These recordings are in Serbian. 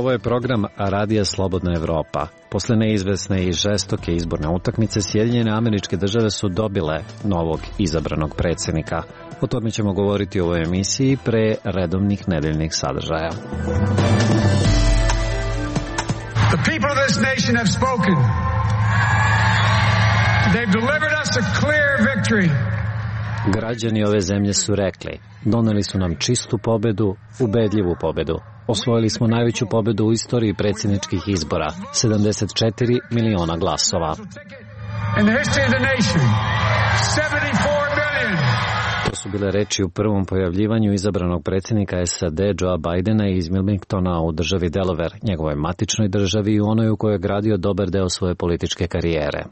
Ovo je program Radija Slobodna Evropa. Posle neizvesne i žestoke izborne utakmice, Sjedinjene Američke Države su dobile novog izabranog predsjednika. O tome ćemo govoriti u ovoj emisiji pre redovnih nedeljnih sadržaja. The people of this nation have spoken. They've delivered us a clear victory. Građani ove zemlje su rekli, doneli su nam čistu pobedu, ubedljivu pobedu. Osvojili smo najveću pobedu u istoriji predsjedničkih izbora, 74 miliona glasova. To su bile reči u prvom pojavljivanju izabranog predsjednika SAD Joea Bidena iz Wilmingtona u državi Delaware, njegovoj matičnoj državi i onoj u kojoj je gradio dobar deo svoje političke karijere.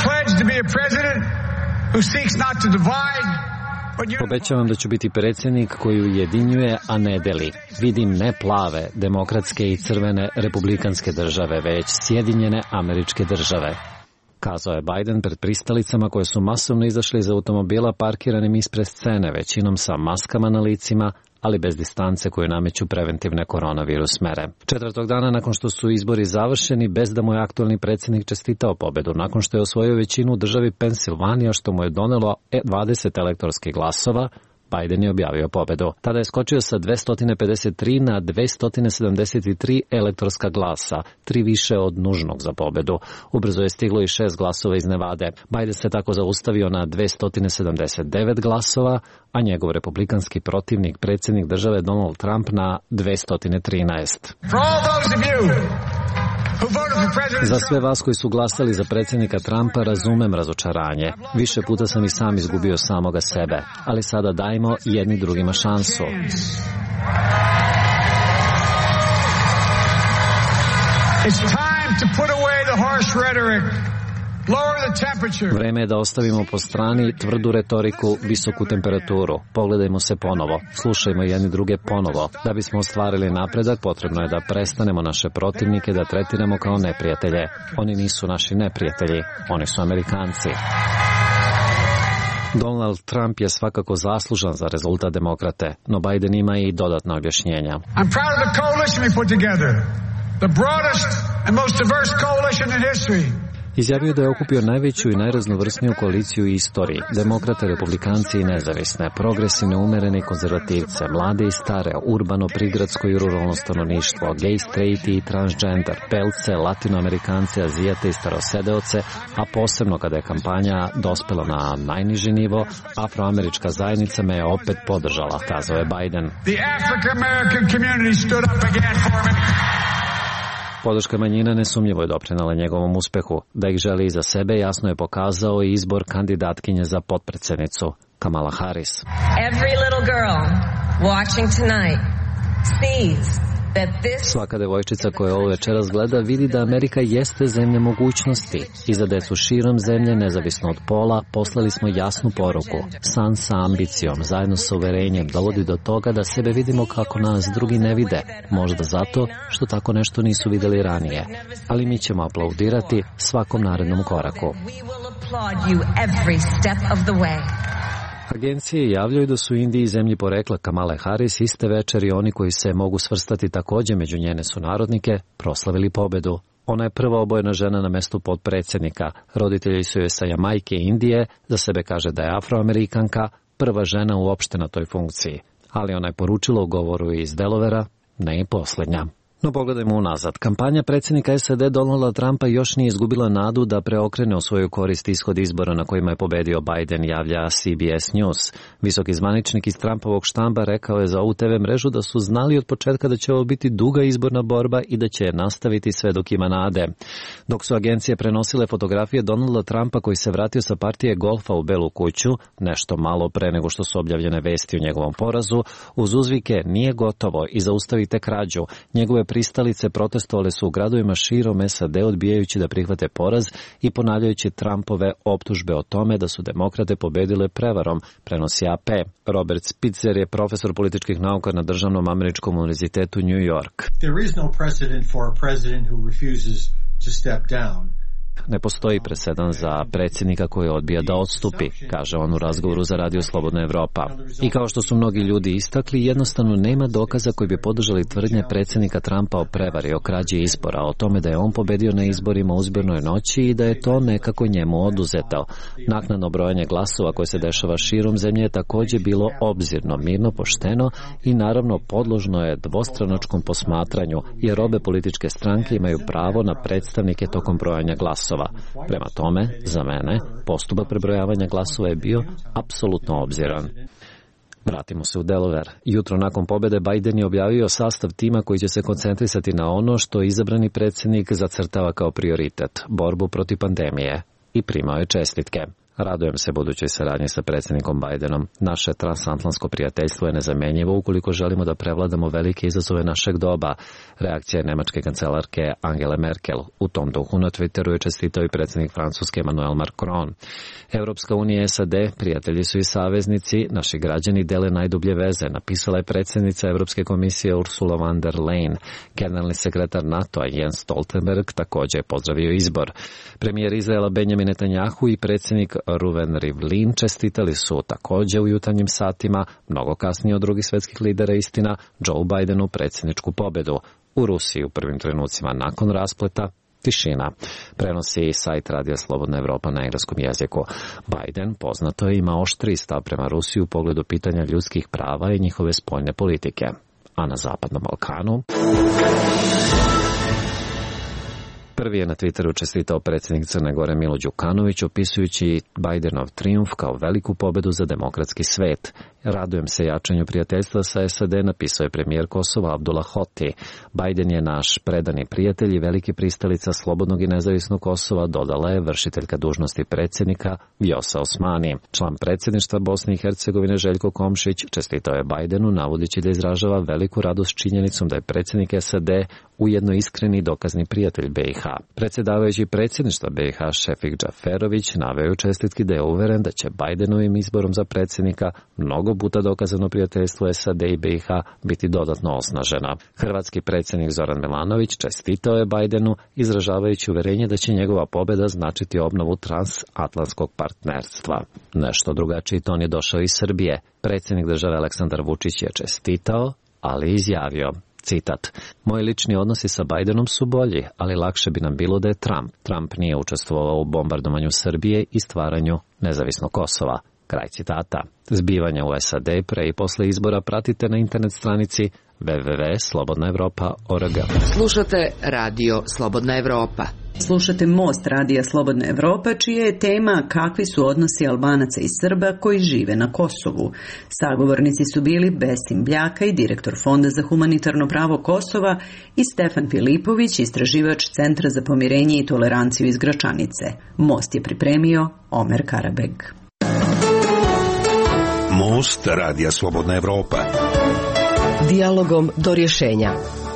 Obećavam da ću biti predsjednik koji ujedinjuje, a ne deli. Vidim ne plave, demokratske i crvene republikanske države, već Sjedinjene Američke Države, kazao je Biden pred pristalicama koje su masovno izašli iz automobila parkiranim ispred scene, većinom sa maskama na licima, ali bez distance koju nameću preventivne koronavirus mere. Četvrtog dana nakon što su izbori završeni, bez da mu je aktualni predsjednik čestitao pobedu, nakon što je osvojio većinu u državi Pensilvanija, što mu je donelo 20 elektorskih glasova, Biden je objavio pobedu. Tada je skočio sa 253 na 273 elektorska glasa, 3 više od nužnog za pobedu. Ubrzo je stiglo i 6 glasova iz Nevade. Biden se tako zaustavio na 279 glasova, a njegov republikanski protivnik, predsjednik države Donald Trump, na 213. Za sve vas koji su glasali za predsjednika Trumpa razumem razočaranje. Više puta sam i sam izgubio samoga sebe, ali sada dajmo jedni drugima šansu. Vreme je da ostavimo po strani tvrdu retoriku, visoku temperaturu. Pogledajmo se ponovo, slušajmo jedni druge ponovo. Da bismo ostvarili napredak, potrebno je da prestanemo naše protivnike da tretiramo kao neprijatelje. Oni nisu naši neprijatelji, oni su Amerikanci. Donald Trump je svakako zaslužan za rezultat demokrate, no Biden ima i dodatna objašnjenja. I'm proud of the coalition we put together. The broadest and most diverse coalition in history. Izjavio da je okupio najveću i najraznovrsniju koaliciju u istoriji, demokrate, republikanci i nezavisne, progresivne, umerene i konzervativce, mlade i stare, urbano, prigradsko i ruralno stanovništvo, gay, straight i transgender, belce, latinoamerikance, azijate i starosedeoce, a posebno kada je kampanja dospela na najniži nivo, afroamerička zajednica me je opet podržala, kazao je Biden. The African-American community stood up again for me. Podrška manjina nesumnjivo je doprinela njegovom uspehu. Da ih želi iza sebe jasno je pokazao i izbor kandidatkinje za potpredsjednicu, Kamala Harris. Every little girl watching tonight sees that this... Svaka devojčica koja ovo večeras gleda vidi da Amerika jeste zemlja mogućnosti. I za decu širom zemlje, nezavisno od pola, poslali smo jasnu poruku. San sa ambicijom, zajedno sa uverenjem, dovodi do toga da sebe vidimo kako nas drugi ne vide. Možda zato što tako nešto nisu videli ranije. Ali mi ćemo aplaudirati svakom narednom koraku. Agencije javljaju da su u Indiji, zemlji porekla Kamale Harris, iste večeri oni koji se mogu svrstati također među njene sunarodnike, proslavili pobedu. Ona je prva obojena žena na mestu potpredsjednika. Roditelji su joj sa Jamajke i Indije, za sebe kaže da je afroamerikanka, prva žena uopšte na toj funkciji. Ali ona je poručila u govoru iz Delovera, ne i posljednja. No pogledajmo unazad. Kampanja predsjednika SAD Donalda Trumpa još nije izgubila nadu da preokrene u svoju korist ishod izbora na kojima je pobedio Biden, javlja CBS News. Visoki zvaničnik iz Trumpovog štamba rekao je za ovu TV mrežu da su znali od početka da će ovo biti duga izborna borba i da će je nastaviti sve dok ima nade. Dok su agencije prenosile fotografije Donalda Trumpa koji se vratio sa partije golfa u Belu kuću, nešto malo pre nego što su objavljene vesti o njegovom porazu, uz uzvike nije gotovo i zaustavite krađu, njegove pristalice protestovale su u gradovima širom SAD odbijajući da prihvate poraz i ponavljajući Trumpove optužbe o tome da su demokrate pobedile prevarom, prenosi AP. Robert Spitzer je profesor političkih nauka na Državnom američkom univerzitetu New York. There is no precedent for a president who refuses to step down. Ne postoji presedan za predsjednika koji odbija da odstupi, kaže on u razgovoru za Radio Slobodna Evropa. I kao što su mnogi ljudi istakli, jednostavno nema dokaza koji bi podržali tvrdnje predsjednika Trumpa o prevari, o krađi izbora, o tome da je on pobedio na izborima u izbornoj noći i da je to nekako njemu oduzeto. Naknadno brojanje glasova koje se dešava širom zemlje je također bilo obzirno, mirno, pošteno i naravno podložno je dvostranačkom posmatranju, jer obe političke stranke imaju pravo na predstavnike tokom brojanja glasova. Prema tome, za mene, postupak prebrojavanja glasova je bio apsolutno obziran. Vratimo se u Delaware. Jutro nakon pobjede Biden je objavio sastav tima koji će se koncentrisati na ono što izabrani predsjednik zacrtava kao prioritet, borbu protiv pandemije, i primao je čestitke. Radujem se budućoj saradnji sa predsjednikom Bidenom. Naše transatlantsko prijateljstvo je nezamenjivo ukoliko želimo da prevladamo velike izazove našeg doba. Reakcija je nemačke kancelarke Angele Merkel. U tom duhu na Twitteru je čestitao i predsjednik Francuske Emmanuel Macron. Europska unija i SAD prijatelji su i saveznici, naši građani dele najdublje veze, napisala je predsjednica Europske komisije Ursula von der Leyen. Generalni sekretar NATO-a Jens Stoltenberg također je pozdravio izbor. Premijer Izraela Benjamin Netanjahu i predsjednik Reuven Rivlin čestitali su također u jutarnjim satima, mnogo kasnije od drugih svjetskih lidera, istina, Joe Bidenu predsjedničku pobjedu. U Rusiji u prvim trenucima nakon raspleta tišina. Prenosi sajt Radija Slobodna Evropa na engleskom jeziku. Biden, poznato je, ima oštriji stav prema Rusiji u pogledu pitanja ljudskih prava i njihove spoljne politike. A na Zapadnom Balkanu prvi je na Twitteru čestitao predsjednik Crne Gore Milo Đukanović, opisujući Bidenov trijumf kao veliku pobedu za demokratski svet. Radujem se jačanju prijateljstva sa SAD, napisao je premijer Kosova Abdullah Hoti. Biden je naš predani prijatelj i veliki pristalica slobodnog i nezavisnog Kosova, dodala je vršiteljka dužnosti predsjednika Vjosa Osmani. Član predsjedništva Bosne i Hercegovine Željko Komšić čestitao je Bidenu, navodeći da izražava veliku radost činjenicom da je predsjednik SAD ujedno iskreni dokazni prijatelj BiH. Predsjedavajući predsjedništva BiH Šefik Džaferović naveo čestitki da je uveren da će Bidenovim izborom za predsjednika mnogo puta dokazano prijateljstvo SAD i BiH biti dodatno osnažena. Hrvatski predsjednik Zoran Milanović čestitao je Bidenu, izražavajući uverenje da će njegova pobjeda značiti obnovu transatlantskog partnerstva. Nešto drugačiji ton je došao iz Srbije. Predsjednik države Aleksandar Vučić je čestitao, ali izjavio, citat: moji lični odnosi sa Bidenom su bolji, ali lakše bi nam bilo da je Trump. Trump nije učestvovao u bombardovanju Srbije i stvaranju nezavisnog Kosova. Kraj citata. Zbivanja u SAD pre i posle izbora pratite na internet stranici www.slobodnaevropa.org. Slušate Radio Slobodna Evropa. Slušate Most Radija Slobodna Evropa, čija je tema kakvi su odnosi Albanaca i Srba koji žive na Kosovu. Sagovornici su bili Besim Bljaka i direktor Fonda za humanitarno pravo Kosova i Stefan Filipović, istraživač Centra za pomirenje i toleranciju iz Gračanice. Most je pripremio Omer Karabeg. Most Radija Slobodna Evropa. Dijalogom do rješenja.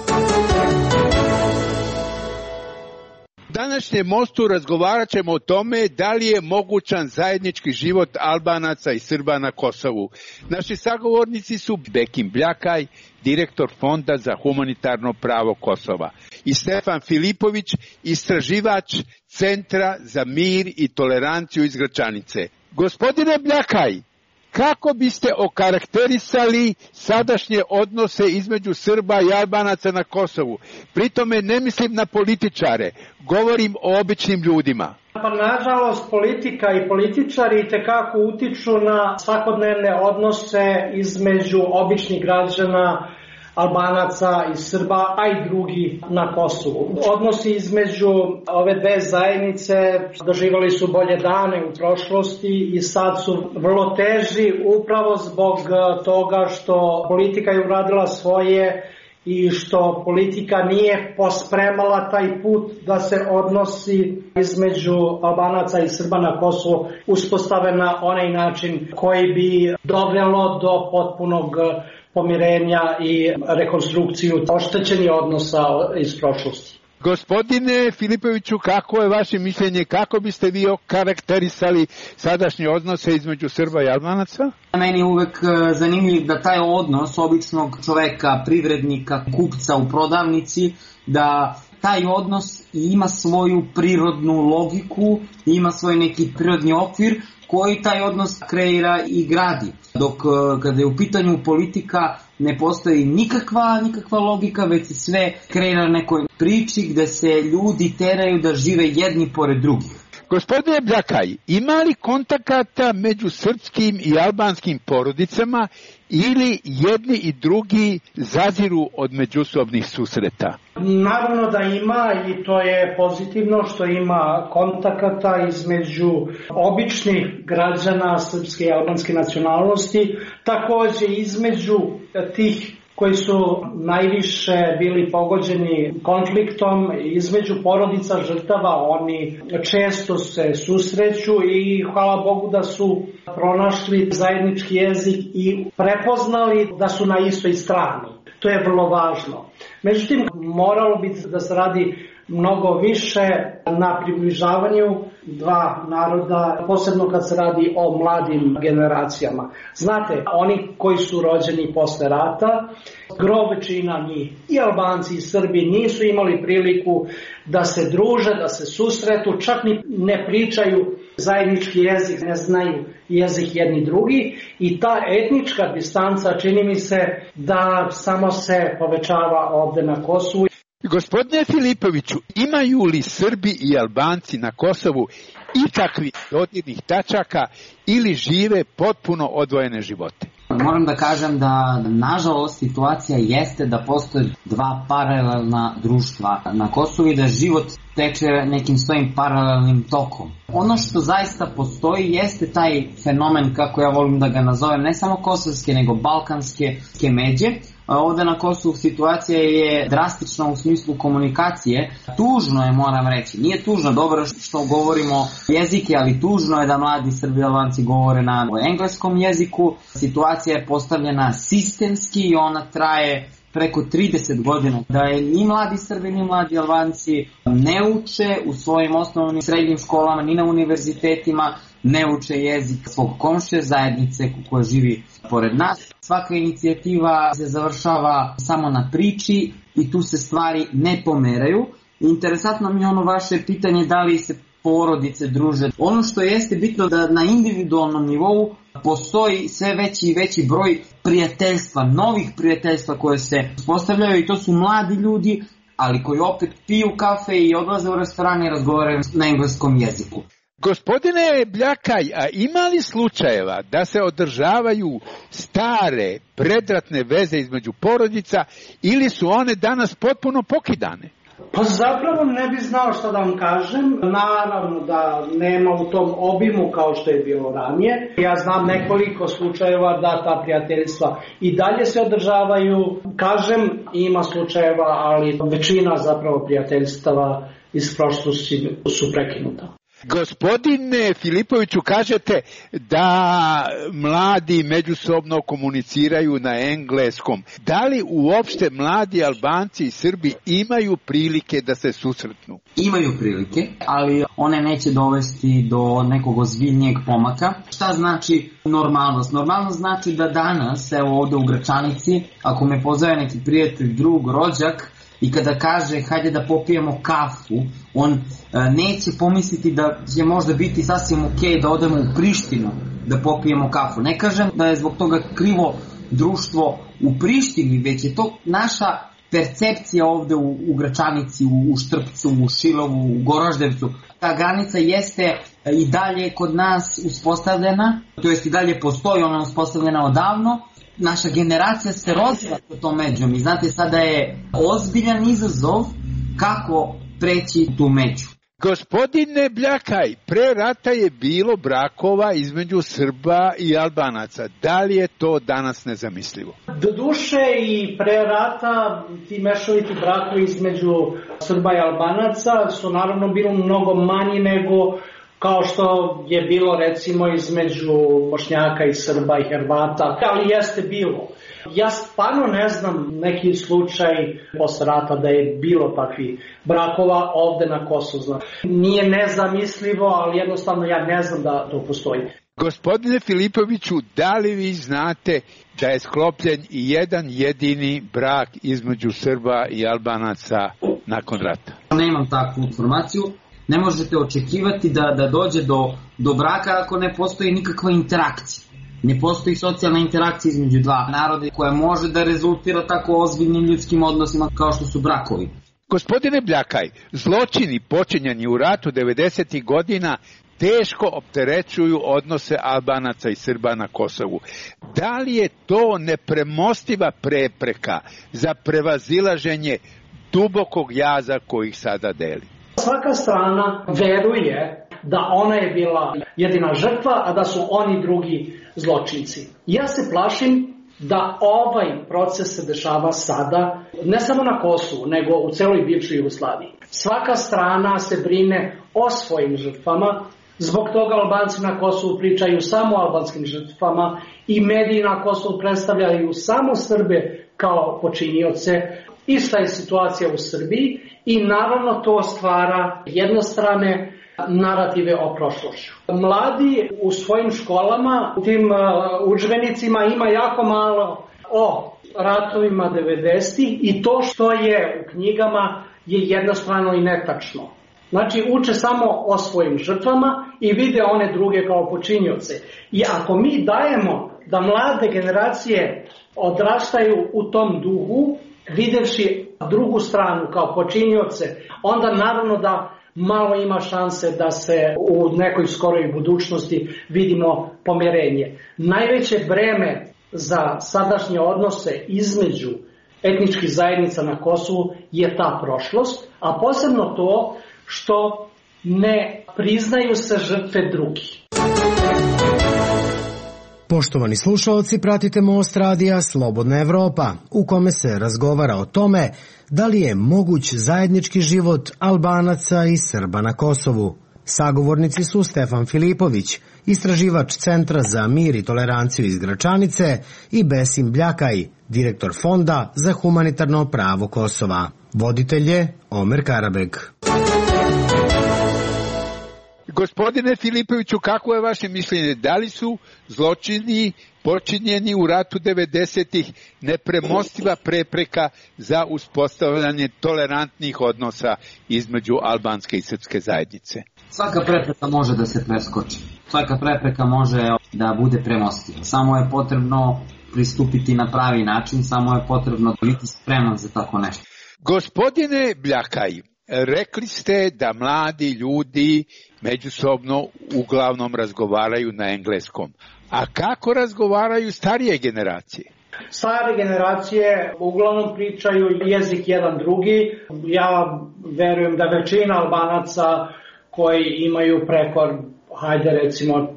Današnjem mostu razgovarat ćemo o tome da li je mogućan zajednički život Albanaca i Srba na Kosovu. Naši sagovornici su Bekim Bljakaj, direktor Fonda za humanitarno pravo Kosova, i Stefan Filipović, istraživač Centra za mir i toleranciju iz Gračanice. Gospodine Bljakaj, kako biste okarakterisali sadašnje odnose između Srba i Albanaca na Kosovu? Pritome ne mislim na političare, govorim o običnim ljudima. Pa nažalost politika i političari itekako utiču na svakodnevne odnose između običnih građana, Albanaca i Srba, a i drugi na Kosovu. Odnosi između ove dve zajednice doživjeli su bolje dane u prošlosti i sad su vrlo teži upravo zbog toga što politika je uradila svoje i što politika nije pospremala taj put da se odnosi između Albanaca i Srba na Kosovu uspostave na onaj način koji bi dovelo do potpunog pomirenja i rekonstrukciju oštećenih odnosa iz prošlosti. Gospodine Filipoviću, kako je vaše mišljenje, kako biste vi okarakterisali sadašnje odnose između Srba i Albanaca? Meni je uvek zanimljiv da taj odnos običnog čoveka, privrednika, kupca u prodavnici, da taj odnos ima svoju prirodnu logiku, ima svoj neki prirodni okvir koji taj odnos kreira i gradi. Dok kada je u pitanju politika ne postoji nikakva logika, već se sve kreira na nekoj priči gde se ljudi teraju da žive jedni pored drugih. Gospodine Bljakaj, ima li kontakata među srpskim i albanskim porodicama ili jedni i drugi zaziru od međusobnih susreta? Naravno da ima i to je pozitivno što ima kontakata između običnih građana srpske i albanske nacionalnosti, takođe između tih koji su najviše bili pogođeni konfliktom, između porodica žrtava, oni često se susreću i hvala Bogu da su pronašli zajednički jezik i prepoznali da su na istoj strani. To je vrlo važno. Međutim, moralo bi da se radi mnogo više na približavanju dva naroda, posebno kad se radi o mladim generacijama. Znate, oni koji su rođeni posle rata, gro većina njih, i Albanci i Srbi, nisu imali priliku da se druže, da se susretu, čak ni ne pričaju zajednički jezik, ne znaju jezik jedni drugi i ta etnička distanca čini mi se da samo se povećava ovde na Kosovu. Gospodine Filipoviću, imaju li Srbi i Albanci na Kosovu ikakvih dodirnih tačaka ili žive potpuno odvojene živote? Moram da kažem da, nažalost, situacija jeste da postoje dva paralelna društva na Kosovu i da život teče nekim svojim paralelnim tokom. Ono što zaista postoji jeste taj fenomen, kako ja volim da ga nazovem, ne samo kosovske, nego balkanske međe. Ovde na Kosovu situacija je drastična u smislu komunikacije. Tužno je, moram reći. Nije tužno, dobro što govorimo jezike, ali tužno je da mladi Srbi i Albanci govore na engleskom jeziku. Situacija je postavljena sistemski i ona traje preko 30 godina. Da je ni mladi Srbi ni mladi Albanci ne uče u svojim osnovnim srednjim školama, ni na univerzitetima, ne uče jezik svog komšije zajednice koja živi pored nas. Svaka inicijativa se završava samo na priči i tu se stvari ne pomeraju. Interesantno mi je ono vaše pitanje da li se porodice druže. Ono što jeste bitno da na individualnom nivou postoji sve veći i veći broj prijateljstva, novih prijateljstva koje se uspostavljaju i to su mladi ljudi, ali koji opet piju kafe i odlaze u restorane i razgovaraju na engleskom jeziku. Gospodine Bljakaj, a ima li slučajeva da se održavaju stare predratne veze između porodica ili su one danas potpuno pokidane? Pa zapravo ne bi znao šta da vam kažem. Naravno da nema u tom obimu kao što je bilo ranije. Ja znam nekoliko slučajeva da ta prijateljstva i dalje se održavaju. Kažem, ima slučajeva, ali većina zapravo prijateljstava iz prošlosti su prekinuta. Gospodine Filipoviću, kažete da mladi međusobno komuniciraju na engleskom. Da li uopšte mladi Albanci i Srbi imaju prilike da se susretnu? Imaju prilike, ali one neće dovesti do nekog ozbiljnijeg pomaka. Šta znači normalnost? Normalnost znači da danas, evo ovde u Gračanici, ako me pozove neki prijatelj, drug, rođak, i kada kaže hajde da popijemo kafu, on neće pomisliti da će možda biti sasvim okej da odemo u Prištinu da popijemo kafu. Ne kažem da je zbog toga krivo društvo u Prištini, već je to naša percepcija ovde u Gračanici, u Štrpcu, u Šilovu, u Goroždevcu. Ta granica jeste i dalje kod nas uspostavljena, to jest i dalje postoji, ona uspostavljena odavno. Naša generacija se rozvila sa tom međom i znate, sada je ozbiljan izazov kako preći tu među. Gospodine Bljakaj, pre rata je bilo brakova između Srba i Albanaca. Da li je to danas nezamislivo? Doduše i pre rata ti mešoviti brakovi između Srba i Albanaca su naravno bili mnogo manji nego kao što je bilo recimo između Bošnjaka i Srba i Hrvata, ali jeste bilo. Ja stvarno ne znam neki slučaj posle rata da je bilo takvih brakova ovde na Kosovu. Nije nezamislivo, ali jednostavno ja ne znam da to postoji. Gospodine Filipoviću, da li vi znate da je sklopljen i jedan jedini brak između Srba i Albanaca nakon rata? Nemam takvu informaciju. Ne možete očekivati da dođe do braka ako ne postoji nikakva interakcija. Ne postoji socijalna interakcija između dva naroda koja može da rezultira tako ozbiljnim ljudskim odnosima kao što su brakovi. Gospodine Bljakaj, zločini počinjeni u ratu 90. godina teško opterećuju odnose Albanaca i Srba na Kosovu. Da li je to nepremostiva prepreka za prevazilaženje dubokog jaza koji ih sada deli? Svaka strana veruje da ona je bila jedina žrtva, a da su oni drugi zločinci. Ja se plašim da ovaj proces se dešava sada, ne samo na Kosovu, nego u celoj bivšoj Jugoslaviji. Svaka strana se brine o svojim žrtvama, zbog toga Albanci na Kosovu pričaju samo o albanskim žrtvama i mediji na Kosovu predstavljaju samo Srbe kao počinioce. Ista je situacija u Srbiji i naravno to stvara jednostrane narative o prošlošću. Mladi u svojim školama, u tim udžbenicima ima jako malo o ratovima 90. i to što je u knjigama je jednostrano i netačno. Znači uče samo o svojim žrtvama i vide one druge kao počinioce. I ako mi dajemo da mlade generacije odrastaju u tom duhu, videvši drugu stranu kao počinioce, onda naravno da malo ima šanse da se u nekoj skoroj budućnosti vidimo pomirenje. Najveće breme za sadašnje odnose između etničkih zajednica na Kosovu je ta prošlost, a posebno to što ne priznaju se žrtve drugih. Poštovani slušalci, pratite Most radija Slobodna Evropa, u kome se razgovara o tome da li je moguć zajednički život Albanaca i Srba na Kosovu. Sagovornici su Stefan Filipović, istraživač Centra za mir i toleranciju iz Gračanice, i Besim Bljakaj, direktor Fonda za humanitarno pravo Kosova. Voditelj je Omer Karabeg. Gospodine Filipoviću, kako je vaše mišljenje? Da li su zločini počinjeni u ratu 90-ih nepremostiva prepreka za uspostavljanje tolerantnih odnosa između albanske i srpske zajednice? Svaka prepreka može da se preskoči. Svaka prepreka može da bude premostiva. Samo je potrebno pristupiti na pravi način, samo je potrebno biti spreman za tako nešto. Gospodine Bljakaj, rekli ste da mladi ljudi međusobno uglavnom razgovaraju na engleskom. A kako razgovaraju starije generacije? Stare generacije uglavnom pričaju jezik jedan drugi. Ja verujem da većina Albanaca koji imaju preko, hajde recimo,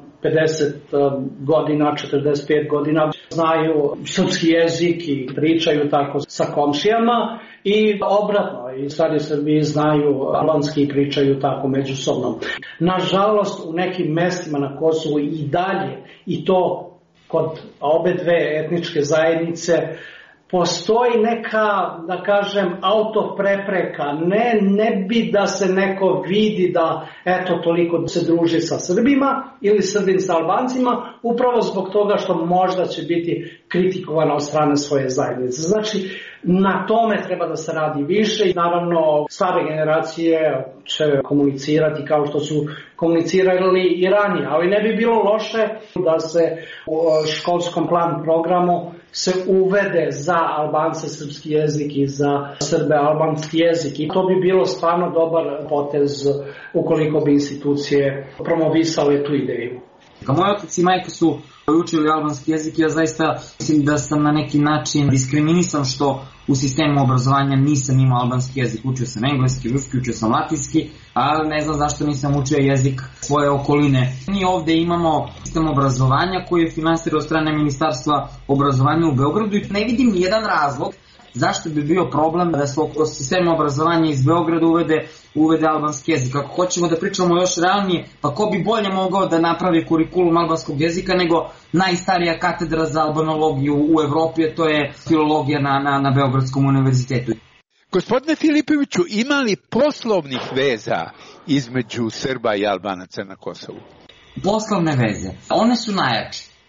50 godina, 45 godina, znaju srpski jezik i pričaju tako sa komšijama i obratno, i stari Srbi znaju albanski i pričaju tako međusobno. Nažalost, u nekim mestima na Kosovu i dalje, i to kod obe dve etničke zajednice, postoji neka, da kažem, autoprepreka. Ne bi da se neko vidi da eto toliko se druži sa Srbima ili Srbin sa Albancima, upravo zbog toga što možda će biti kritikovana od strane svoje zajednice. Znači, na tome treba da se radi više i naravno stare generacije će komunicirati kao što su komunicirali i ranije, ali ne bi bilo loše da se u školskom plan programu se uvede za Albance srpski jezik i za Srbe albanski jezik i to bi bilo stvarno dobar potez ukoliko bi institucije promovisale tu ideju. Moji otac i majka su učili albanski jezik i ja zaista mislim da sam na neki način diskriminisan što u sistemu obrazovanja nisam imao albanski jezik. Učio sam engleski, ruski, učio sam latinski, ali ne znam zašto nisam učio jezik svoje okoline. Mi ovde imamo sistem obrazovanja koji je finansiran od strane Ministarstva obrazovanja u Beogradu i ne vidim nijedan razlog zašto bi bio problem da se oko sistema obrazovanja iz Beograda uvede albanski jezik. Ako hoćemo da pričamo još realnije, pa ko bi bolje mogao da napravi kurikulum albanskog jezika nego najstarija katedra za albanologiju u Evropi, to je filologija na Beogradskom univerzitetu. Gospodine Filipoviću, ima li poslovnih veza između Srba i Albanaca na Kosovu? Poslovne veze, one su najjače.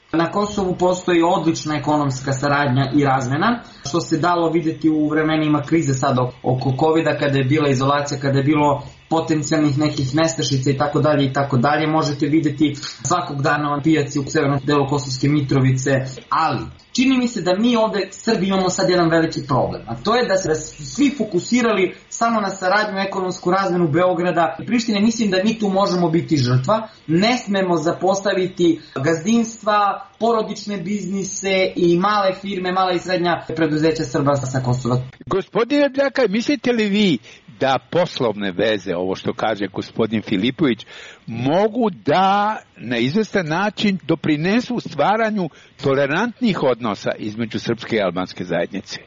Na Kosovu postoji odlična ekonomska saradnja i razmena, što se dalo vidjeti u vremenima krize sad oko COVID-a, kada je bila izolacija, kada je bilo potencijalnih nekih nestašica i tako dalje, možete vidjeti svakog dana na pijaci u severnom delu Kosovske Mitrovice, ali čini mi se da mi ovde Srbi imamo sad jedan veliki problem, a to je da se svi fokusirali samo na saradnju, ekonomsku razmenu Beograda i Prištine. Mislim da mi tu možemo biti žrtva, ne smemo zapostaviti gazdinstva, porodične biznise i male firme, mala i srednja preduzeća Srba sa Kosova. Gospodine Bljaka, mislite li vi da poslovne veze, ovo što kaže gospodin Filipović, mogu da na izvestan način doprinesu stvaranju tolerantnih odnosa između srpske i albanske zajednice?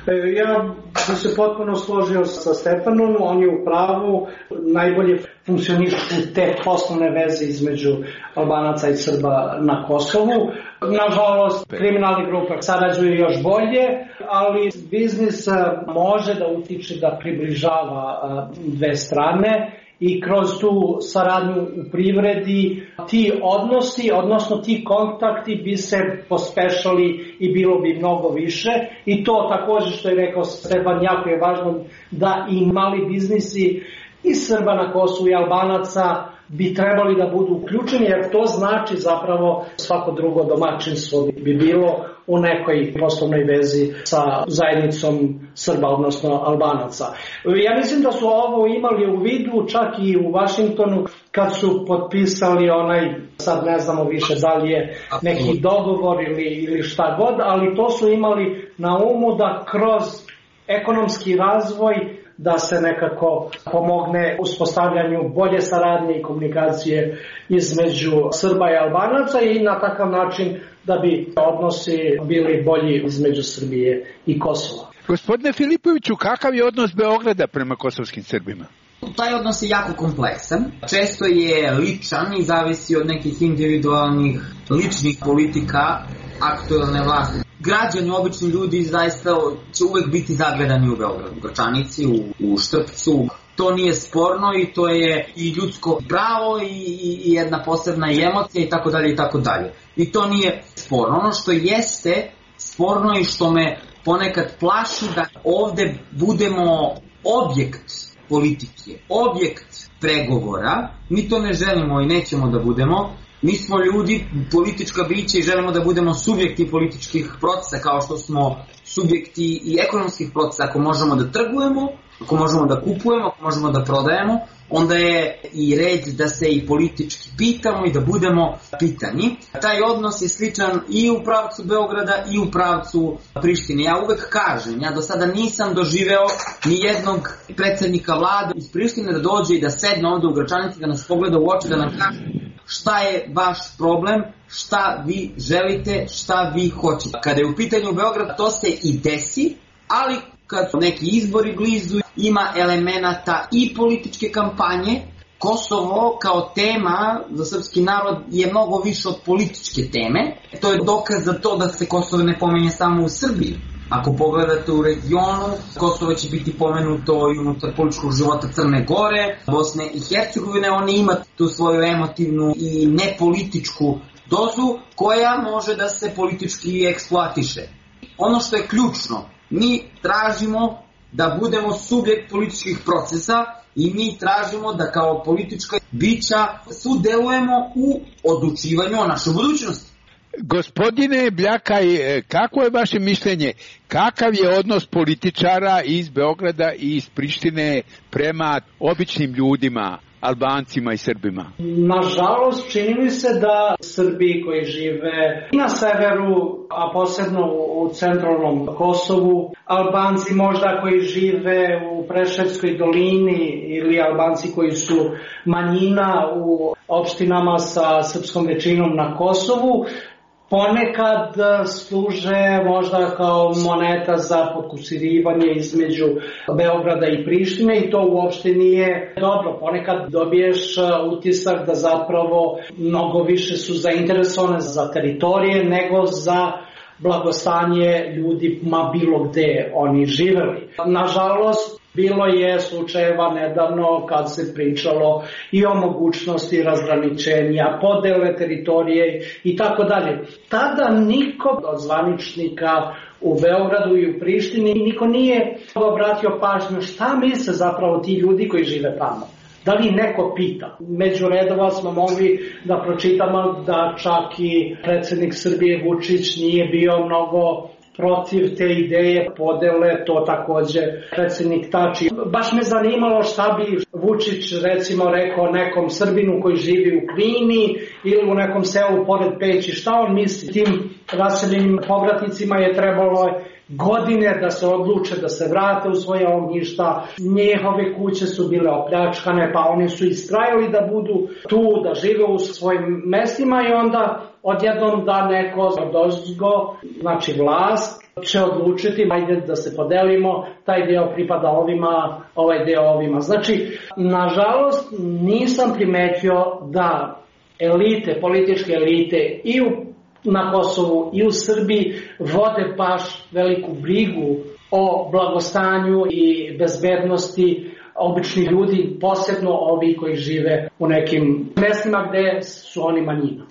Ja bih se potpuno složio sa Stefanom, on je u pravu, najbolje funkcionišu te poslovne veze između Albanaca i Srba na Kosovu. Nažalost, kriminalne grupe sarađuju još bolje, ali biznis može da utiče da približava dve strane i kroz tu saradnju u privredi ti odnosi, odnosno ti kontakti bi se pospešali i bilo bi mnogo više. I to također što je rekao Stefan, jako je važno da i mali biznisi i Srba na Kosovu i Albanaca bi trebali da budu uključeni, jer to znači zapravo svako drugo domaćinstvo bi bilo u nekoj poslovnoj vezi sa zajednicom Srba, odnosno Albanaca. Ja mislim da su ovo imali u vidu čak i u Vašingtonu kad su potpisali onaj, sad ne znamo više da li je neki dogovor ili šta god, ali to su imali na umu da kroz ekonomski razvoj da se nekako pomogne uspostavljanju bolje saradnje i komunikacije između Srba i Albanaca i na takav način da bi odnosi bili bolji između Srbije i Kosova. Gospodine Filipoviću, kakav je odnos Beograda prema kosovskim Srbima? Taj odnos je jako kompleksan, često je ličan i zavisi od nekih individualnih ličnih politika aktuelne vlasti. Građani, obični ljudi zaista će uvek biti zagledani u Beogradu, u Gračanici, u Štrpcu. To nije sporno i to je i ljudsko pravo i jedna posebna emocija i tako dalje i tako dalje. I to nije sporno. Ono što jeste sporno i što me ponekad plaši da ovde budemo objekt politike, objekt pregovora. Mi to ne želimo i nećemo da budemo. Mi smo ljudi, politička bića i želimo da budemo subjekti političkih procesa kao što smo subjekti i ekonomskih procesa. Ako možemo da trgujemo, ako možemo da kupujemo, ako možemo da prodajemo, onda je i red da se i politički pitamo i da budemo pitani. Taj odnos je sličan i u pravcu Beograda i u pravcu Prištine. Ja uvek kažem, ja do sada nisam doživeo ni jednog predsjednika vlade iz Prištine da dođe i da sedne ovde u Gračanici, da nas pogleda u oči, da nam kaže šta je vaš problem, šta vi želite, šta vi hoćete. Kada je u pitanju Beograd, to se i desi, ali kad su neki izbori blizu, ima elemenata i političke kampanje. Kosovo kao tema za srpski narod je mnogo više od političke teme. To je dokaz za to da se Kosovo ne pominje samo u Srbiji. Ako pogledate u regionu, Kosovo će biti pomenuto i unutar političkog života Crne Gore, Bosne i Hercegovine. Oni imaju tu svoju emotivnu i nepolitičku dozu koja može da se politički eksploatiše. Ono što je ključno, mi tražimo da budemo subjekt političkih procesa i mi tražimo da kao politička bića sudelujemo u odlučivanju o našoj budućnosti. Gospodine Bljakaj, kako je vaše mišljenje? Kakav je odnos političara iz Beograda i iz Prištine prema običnim ljudima, Albancima i Srbima? Nažalost, čini mi se da Srbi koji žive na severu, a posebno u centralnom Kosovu, Albanci možda koji žive u Preševskoj dolini ili Albanci koji su manjina u opštinama sa srpskom većinom na Kosovu, ponekad služe možda kao moneta za potkusirivanje između Beograda i Prištine i to uopšte nije dobro. Ponekad dobiješ utisak da zapravo mnogo više su zainteresovane za teritorije nego za blagostanje ljudima bilo gde oni živeli. Nažalost, Bilo je slučajeva nedavno kad se pričalo i o mogućnosti razgraničenja, podele teritorije i tako dalje. Tada niko od zvaničnika u Beogradu i u Prištini niko nije obratio pažnju šta misle zapravo ti ljudi koji žive tamo. Da li neko pita? Među redova smo mogli da pročitamo da čak i predsjednik Srbije Vučić nije bio mnogo protiv te ideje podele, to takođe predsjednik Tači. Baš me zanimalo šta bi Vučić recimo rekao nekom Srbinu koji živi u Klini ili u nekom selu pored Peći, šta on misli? Tim raseljenim povratnicima je trebalo godine da se odluče da se vrate u svoje ognjišta, njihove kuće su bile opljačkane, pa oni su istrajali da budu tu, da žive u svojim mestima i onda odjednom da neko odozgo, znači vlast, će odlučiti, ajde da se podelimo, taj deo pripada ovima, ovaj deo ovima. Znači, nažalost, nisam primetio da elite, političke elite i na Kosovu i u Srbiji vode baš veliku brigu o blagostanju i bezbednosti običnih ljudi, posebno ovi koji žive u nekim mestima gde su oni manjina.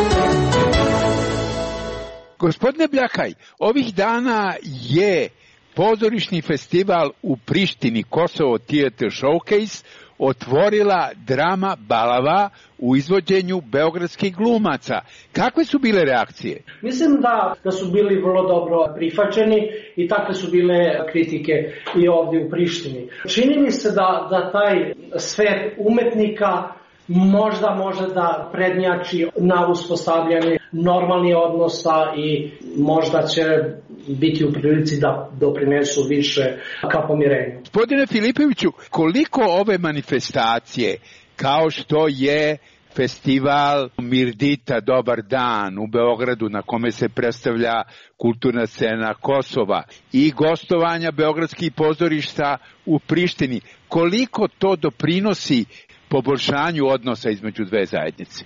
Gospodine Bljakaj, ovih dana je pozorišni festival u Prištini, Kosovo Theatre Showcase, otvorila drama Balava u izvođenju beogradskih glumaca. Kakve su bile reakcije? Mislim da su bili vrlo dobro prihvaćeni i takve su bile kritike i ovdje u Prištini. Čini mi se da taj svet umetnika možda može da prednjači na uspostavljanje normalnih odnosa i možda će biti u prilici da doprinesu više ka pomirenju. Gospodine Filipoviću, koliko ove manifestacije, kao što je festival Mirdita Dobar dan u Beogradu na kome se predstavlja kulturna scena Kosova i gostovanja beogradskih pozorišta u Prištini, koliko to doprinosi poboljšanju odnosa između dve zajednice?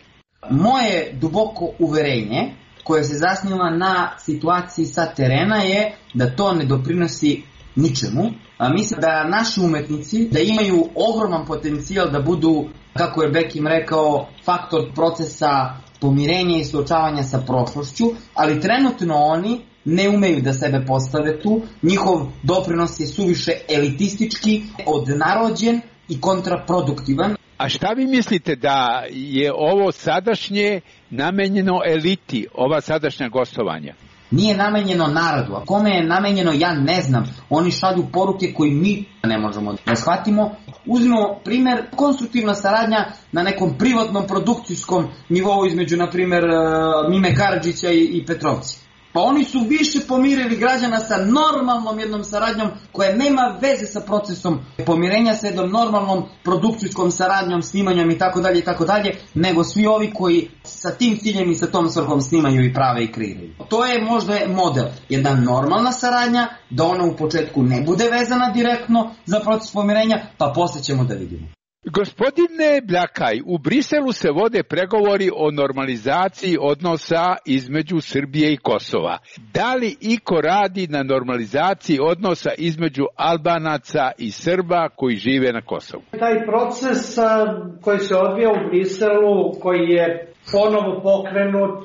Moje duboko uverenje, koje se zasniva na situaciji sa terena, je da to ne doprinosi ničemu. Mislim da naši umetnici da imaju ogroman potencijal da budu, kako je Bekim rekao, faktor procesa pomirenja i suočavanja sa prošlošću, ali trenutno oni ne umeju da sebe postave tu. Njihov doprinos je suviše elitistički, odnarođen i kontraproduktivan. A šta vi mislite da je ovo sadašnje namenjeno eliti, ova sadašnja gostovanja? Nije namenjeno narodu. A kome je namenjeno, ja ne znam. Oni šalju poruke koje mi ne možemo da shvatimo. Uzmimo primjer, konstruktivna saradnja na nekom privatnom produkcijskom nivou između, na primjer, Mime Karadžića i Petrovci. Pa oni su više pomirili građana sa normalnom jednom saradnjom koja nema veze sa procesom pomirenja, sa jednom normalnom produkcijskom saradnjom, snimanjem i tako dalje, nego svi ovi koji sa tim ciljem i sa tom svrhom snimaju i prave i kreiraju. To je možda model, jedna normalna saradnja, da ona u početku ne bude vezana direktno za proces pomirenja, pa poslije ćemo da vidimo. Gospodine Bljakaj, u Briselu se vode pregovori o normalizaciji odnosa između Srbije i Kosova. Da li iko radi na normalizaciji odnosa između Albanaca i Srba koji žive na Kosovu? Taj proces koji se odvija u Briselu, koji je ponovo pokrenut,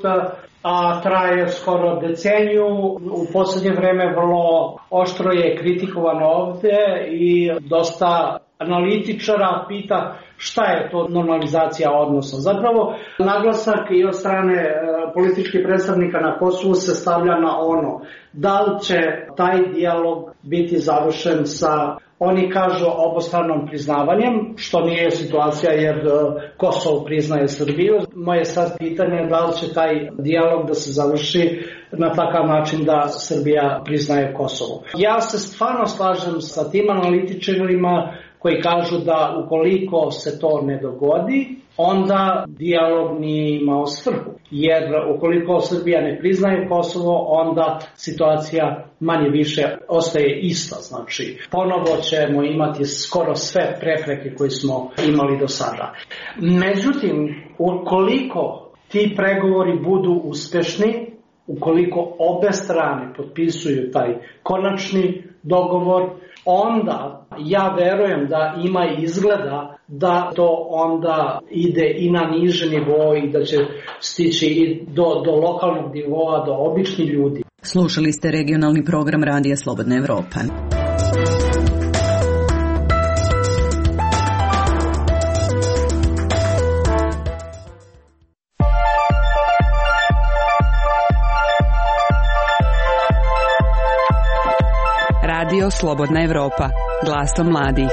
a traje skoro deceniju, u posljednje vreme vrlo oštro je kritikovan ovde i dosta analitičara pita šta je to normalizacija odnosa. Zapravo naglasak i od strane političkih predstavnika na Kosovu se stavlja na ono da li će taj dijalog biti završen sa, oni kažu, obostranom priznavanjem, što nije situacija jer Kosovo priznaje Srbiju. Moje sad pitanje je da li će taj dijalog da se završi na takav način da Srbija priznaje Kosovo. Ja se stvarno slažem sa tim analitičarima koji kažu da ukoliko se to ne dogodi, onda dijalog nije imao svrhu. Jer ukoliko Srbija ne priznaje Kosovo, onda situacija manje više ostaje ista. Znači, ponovo ćemo imati skoro sve prepreke koje smo imali do sada. Međutim, ukoliko ti pregovori budu uspešni, ukoliko obe strane potpisuju taj konačni dogovor, onda ja verujem da ima izgleda da to onda ide i na niže nivo i da će stići i do lokalnog nivoa, do običnih ljudi. Slušali ste regionalni program Radija Slobodna Evropa. Radio Slobodna Evropa, glasom mladih.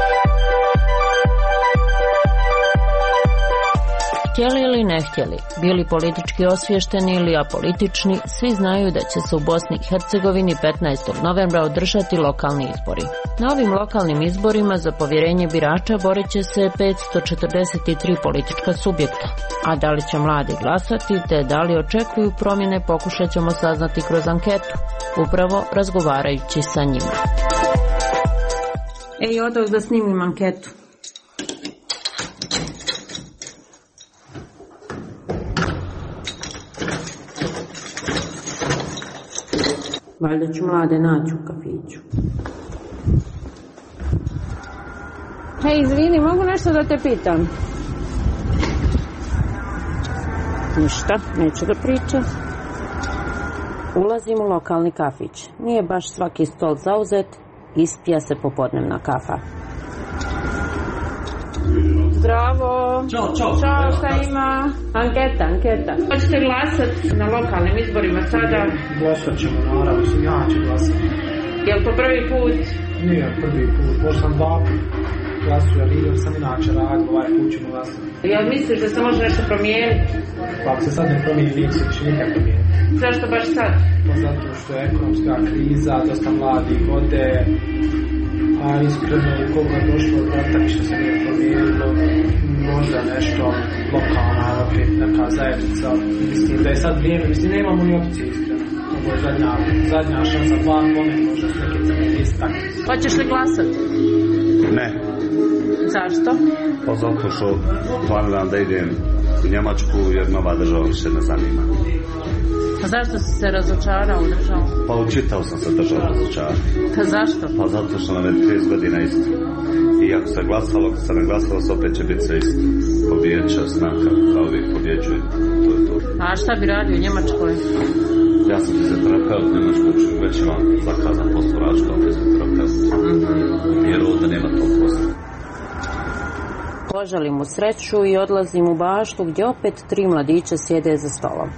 Htjeli ili ne htjeli, bili politički osviješteni ili apolitični, svi znaju da će se u Bosni i Hercegovini 15. novembra održati lokalni izbori. Na ovim lokalnim izborima za povjerenje birača borit će se 543 politička subjekta. A da li će mladi glasati te da li očekuju promjene pokušat ćemo saznati kroz anketu, upravo razgovarajući sa njima. Ej, odoh da snimim anketu. Valjda ću mlade naći u kafiću. Hej, izvini, mogu nešto da te pitam? Ništa, neću da pričam. Ulazim u lokalni kafić. Nije baš svaki stol zauzet, ispija se popodnevna kafa. Zdravo! Ćao! Ćao, šta ima? Anketa. Hoćete glasati na lokalnim izborima sada? Glasat ćemo, naravno, ja ću glasati. Je li to prvi put? Nije prvi put, možda sam 2 put glasio, lider sam inače radio, ovaj put ćemo glasati. Jel misliš da se može nešto promijeniti? Pa ako se sad ne promijeni, nije se više nikad promijeniti. Zašto baš sad? Pa zato što je ekonomska kriza, dosta mladih ode, a iskreno koliko je došlo od rata, što se nije promijenilo, možda nešto lokalna, opet neka zajednica, mislim da je sad vrijeme, mislim nemamo ni opcije iskreno. Ovo je zadnja šansa, 2 pomeni, možda su neke crne liste. Hoćeš li glasati? Ne. Zašto? Pa zato što planiram da idem u Njemačku jer nova država više ne zanima. Pa zašto si se razočarao u državu? Pa učitao sam se državu razočarao. Pa zašto? Pa zato što nam je 30 godina isto. I ako se glasalo, ako se ne glasalo, opet će biti sve isto. Pobjeđa snaka, kao uvijek pobjeđuje. To je to. A šta bi radio u Njemačkoj? Ja sam fizioterapeut u Njemačkoj, već imam zakazan posao rađu kao fizioterapeut. Jer ovdje nema tog posla. Poželim mu sreću i odlazim u baštu gdje opet 3 mladića sjede za stolom.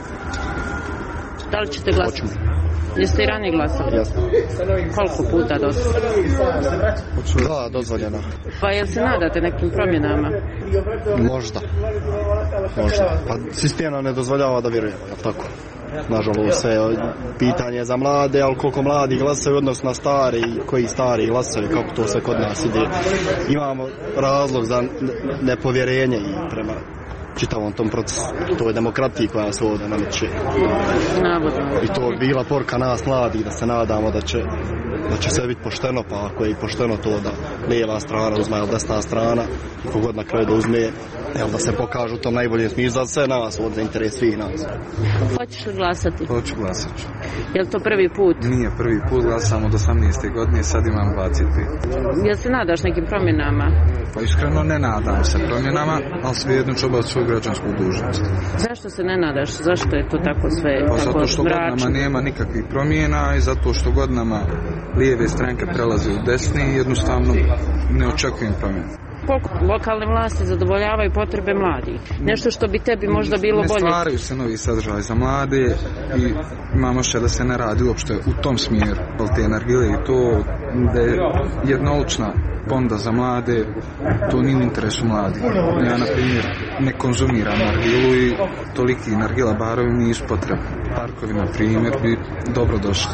Da li ćete glasati? Jeste i ranije glasali? Jasno. Koliko puta dosta? 2 dozvoljena. Pa jel se nadate nekim promjenama? Možda. Pa sistem nam ne dozvoljava da vjerujemo, je tako? Nažalost, sve pitanje za mlade, ali koliko mladi glasaju odnosno na stari i koji stari glasaju, kako to sve kod nas ide. Imamo razlog za nepovjerenje i prema čitavom tom procesu. To je demokratija koja se ovdje nameće. I to je bila poruka nas mladih da se nadamo da će sve biti pošteno, pa ako je i pošteno to da lijeva strana uzme ili desna strana, kogod na kraju da uzme, da se pokažu u tom najboljem smislu za sve nas, za interes svih nas. Hoćeš li glasati? Hoću, glasat ću. Je li to prvi put? Nije prvi put, glasam od 18. godine, sad imam 25. Jel se nadaš nekim promjenama? Pa iskreno ne nadam se promjenama, ali svejedno ću obaviti svoju građansku dužnost. Zašto se ne nadaš? Zašto je to tako sve pa tako zato što mračno? godinama nema nikakvih promjena i zato što godinama lijeve stranke prelaze u desni i jednostavno ne očekujem promjenu. Koliko lokalne vlasti zadovoljavaju potrebe mladih? Nešto što bi tebi možda bilo bolje? Ne stvaraju se novi sadržaj za mlade i imamo še da se ne radi uopšte u tom smjeru. Te nargile i to da je jednolična ponuda za mlade, to nije u interesu mladih. Ja, na primjer, ne konzumiram nargilu i toliki nargila barovi nisu potrebni. Parkovi, na primjer, bi dobro došli.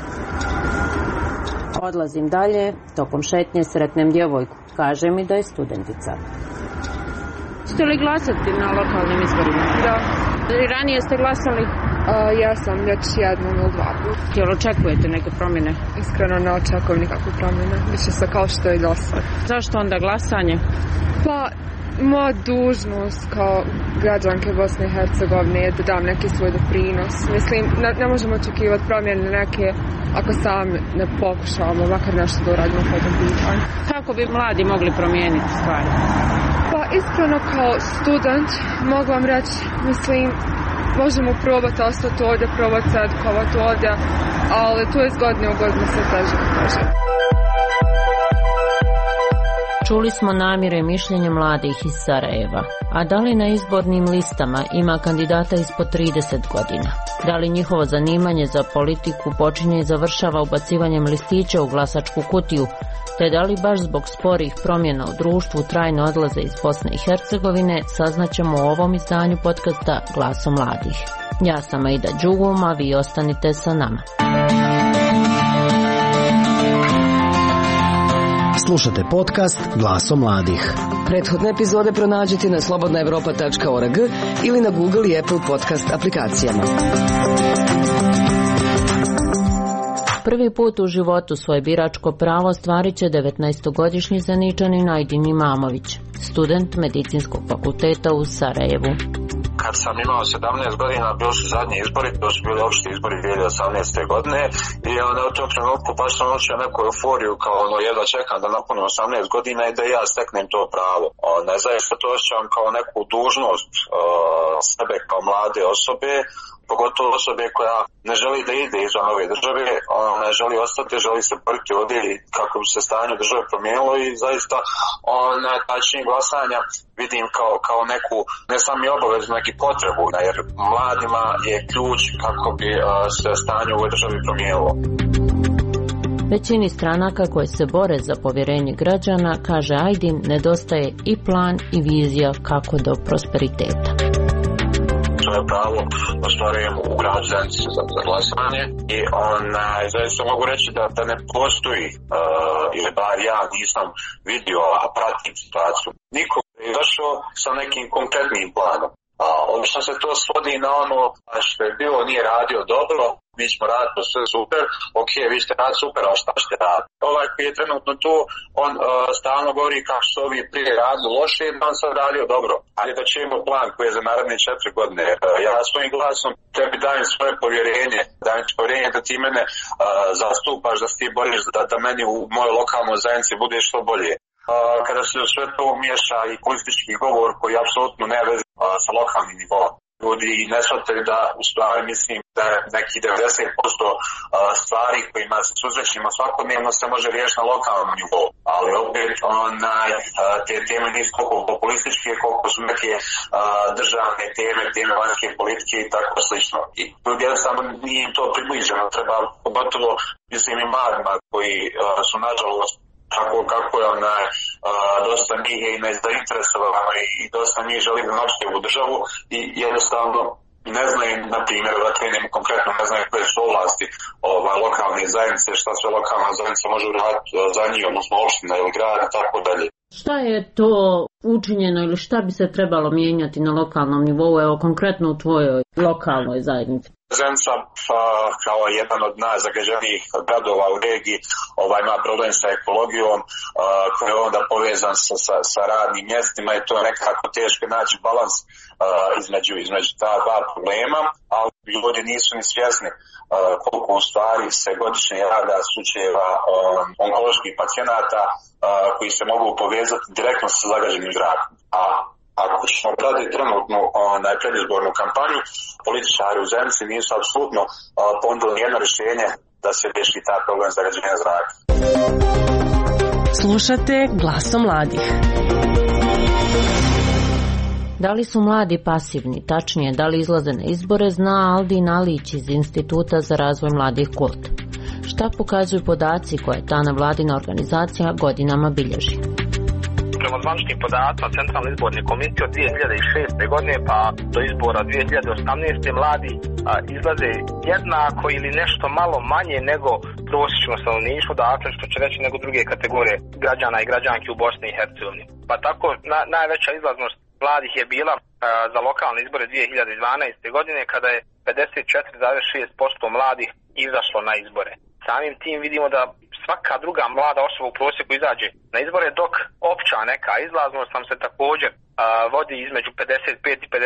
Odlazim dalje, tokom šetnje sretnem djevojku. Kaže mi da je studentica. Ste li glasati na lokalnim izborima? Da. I ranije ste glasali? Ja sam već 1 ili 2 puta. Jel očekujete neke promjene? Iskreno ne očekujem nikakvu promjene. Biće se kao što je do sad. Zašto onda glasanje? Pa Moja dužnost kao građanke Bosne i Hercegovine je da dam neki svoj doprinos. Mislim, ne možemo očekivati promjene neke ako sami ne pokušavamo makar nešto da uradimo po tom pitanju. Kako bi mladi mogli promijeniti stvari? Pa iskreno kao student mogu vam reći, mislim, možemo probati ostati ovdje, probati se edukovati ovdje, ali to je iz godine u godinu sve teže i teže. Čuli smo namjere i mišljenje mladih iz Sarajeva. A da li na izbornim listama ima kandidata ispod 30 godina? Da li njihovo zanimanje za politiku počinje i završava ubacivanjem listića u glasačku kutiju? Te da li baš zbog sporih promjena u društvu trajno odlaze iz Bosne i Hercegovine, saznaćemo u ovom izdanju podcasta Glasom mladih. Ja sam Aida Đugum, a vi ostanite sa nama. Slušate podcast Glasom mladih. Prethodne epizode pronađite na slobodnaevropa.org ili na Google i Apple podcast aplikacijama. Prvi put u životu svoje biračko pravo ostvarit će 19-godišnji Zeničanin Ajdin Imamović, student medicinskog fakulteta u Sarajevu. Kad sam imao 17 godina, bili su zadnji izbori, to su bili opšti izbori 2018. godine i onda u tom trenutku baš sam učio neku euforiju kao jedva čekam da napunim 18 godina i da ja steknem to pravo. Zaista to osjećam kao neku dužnost sebe kao mlade osobe, pogotovo osobe koja ne želi da ide izvan ove države, ne želi ostati, želi se boriti ovdje kako bi se stanje države promijenilo i zaista način glasanja vidim kao neku, ne samo i obavezu, neki potrebu, jer mladima je ključ kako bi se stanje u ovoj državi promijenilo. Većini stranaka koje se bore za povjerenje građana, kaže Ajdin, nedostaje i plan i vizija kako do prosperiteta. Svoje pravo ostvarujem u gradu Zenici za glasanje i zaista mogu reći da ne postoji, ili bar ja nisam vidio, a pratim situaciju. Niko je došao sa nekim konkretnim planom. Obično se to svodi na ono što je bilo nije radio dobro, mi ćemo raditi sve super, ok, vi ćete raditi super, a šta ćete raditi? Ovaj koji je trenutno tu, on stalno govori kako su ovi prije radili loše, on sad radio dobro. Ali da ćemo plan koji je za naredne 4 godine. Ja svojim glasom tebi dajem svoje povjerenje, dajem ti povjerenje da ti mene zastupaš, da se ti boriš, da meni u mojoj lokalnoj zajednici bude što bolje. Kada se sve to miješa i politički govor koji apsolutno ne veze sa lokalnim nivom. Ljudi ne shvataju da u stvari mislim da neki 90% stvari kojima se susrećemo svakodnevno se može riješiti na lokalnom nivou. Ali opet te teme nisu koliko populističke, koliko su neke državne teme vanjske politike i tako slično. I ljudi jednostavno nije to približeno. Treba pogotovo mislim i mladima koji su nažalost kako je dosta njih je i nezainteresovano i dosta njih želi da napuste u državu i jednostavno ne znaju, na primjer, da krenemo konkretno, ne znaju koje su ovlasti lokalne zajednice, šta sve lokalna zajednica može uraditi za njih, odnosno opština ili grad i tako dalje. Šta je to učinjeno ili šta bi se trebalo mijenjati na lokalnom nivou, evo konkretno u tvojoj lokalnoj zajednici? Zenica kao jedan od najzagađenijih gradova u regiji ima problem sa ekologijom koji je onda povezan sa radnim mjestima i to je nekako teško naći balans između ta dva problema, ali ljudi nisu ni svjesni koliko u stvari se godišnje rada slučajeva onkoloških pacijenata koji se mogu povezati direktno sa zagađenim zrakom. Ako ćemo pratiti trenutno predizbornu kampanju, političari u Zenici nisu apsolutno ponudili nijedno rješenje da se riješi taj problem zagađenja zraka. Slušate Glasom mladih. Da li su mladi pasivni, tačnije da li izlaze na izbore, zna Aldin Alić iz Instituta za razvoj mladih KULT. Šta pokazuju podaci koje ta nevladina organizacija godinama bilježi? Prema zvaničnim podacima Centralne izborne komisije od 2006. godine pa do izbora 2018. mladi izlaze jednako ili nešto malo manje nego prosječno stanovništvo, dakle što će reći nego druge kategorije građana i građanki u Bosni i Hercegovini. Pa tako najveća izlaznost mladih je bila za lokalne izbore 2012. godine kada je 54,6% mladih izašlo na izbore. Samim tim vidimo da svaka druga mlada osoba u prosjeku izađe na izbore, dok opća neka izlaznost nam se također vodi između 55 i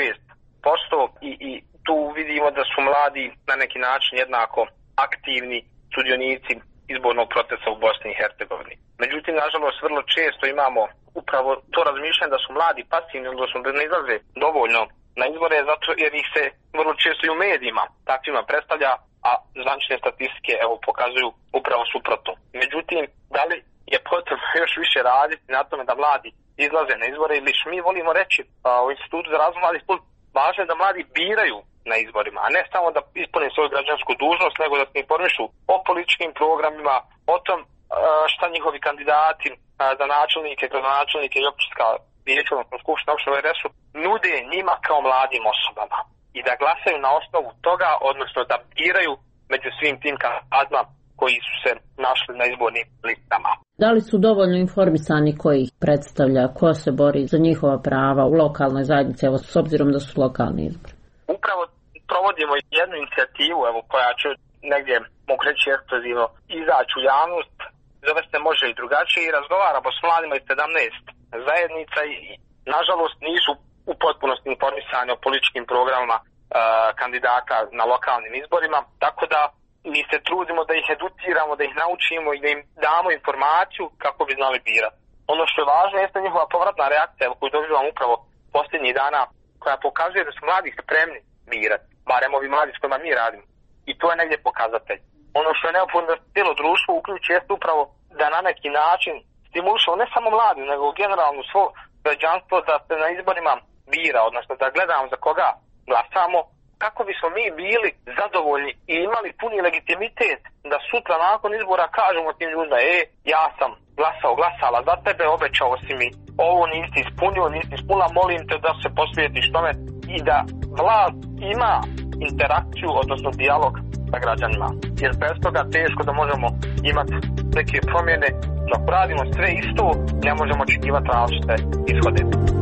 56% i tu vidimo da su mladi na neki način jednako aktivni sudionici izbornog procesa u Bosni i Hercegovini. Međutim, nažalost, vrlo često imamo upravo to razmišljanje da su mladi pasivni, odnosno da ne izlaze dovoljno na izbore, zato jer ih se vrlo često i u medijima takvima predstavlja, a zvanične statistike pokazuju upravo suprotno. Međutim, da li je potrebno još više raditi na tome da mladi izlaze na izbore, ili mi volimo reći u Institutu za razvoj mladih, važno je da mladi biraju na izborima, a ne samo da ispune svoju građansku dužnost, nego da se informišu o političkim programima, o tom šta njihovi kandidati za načelnike, gradonačelnike i općinska vijeća, odnosno skupština opštine RS-u nude njima kao mladim osobama i da glasaju na osnovu toga, odnosno da biraju među svim tim kandidatima koji su se našli na izbornim listama. Da li su dovoljno informisani koji ih predstavlja, ko se bori za njihova prava u lokalnoj zajednici, evo s obzirom da su lokalni izbori? Upravo provodimo jednu inicijativu koja će negdje, mogu reći ekskluzivno, izaći u javnost, zove se Može i drugačije, i razgovaramo s mladima iz 17 zajednica i nažalost nisu u potpunosti informisani o političkim programima kandidata na lokalnim izborima, tako da mi se trudimo da ih educiramo, da ih naučimo i da im damo informaciju kako bi znali birati. Ono što je važno jeste njihova povratna reakcija koju doživamo upravo posljednjih dana, koja pokazuje da su mladi spremni birati, barem ovi mladi s kojima mi radimo. I to je negdje pokazatelj. Ono što je neophodno da cijelo društvo uključi jeste upravo da na neki način stimulišemo ne samo mladi, nego generalno svo građanstvo da se na izborima bira, odnosno da gledamo za koga glasamo, kako bismo mi bili zadovoljni i imali puni legitimitet da sutra nakon izbora kažemo tim ljudima, ja sam glasala za tebe, obećao si mi, ovo nisi ispunila, molim te da se posvijetiš tome, i da vlast ima interakciju, odnosno dijalog sa građanima. Jer bez toga teško da možemo imati neke promjene, dok radimo sve isto, ne možemo očekivati različite ishode.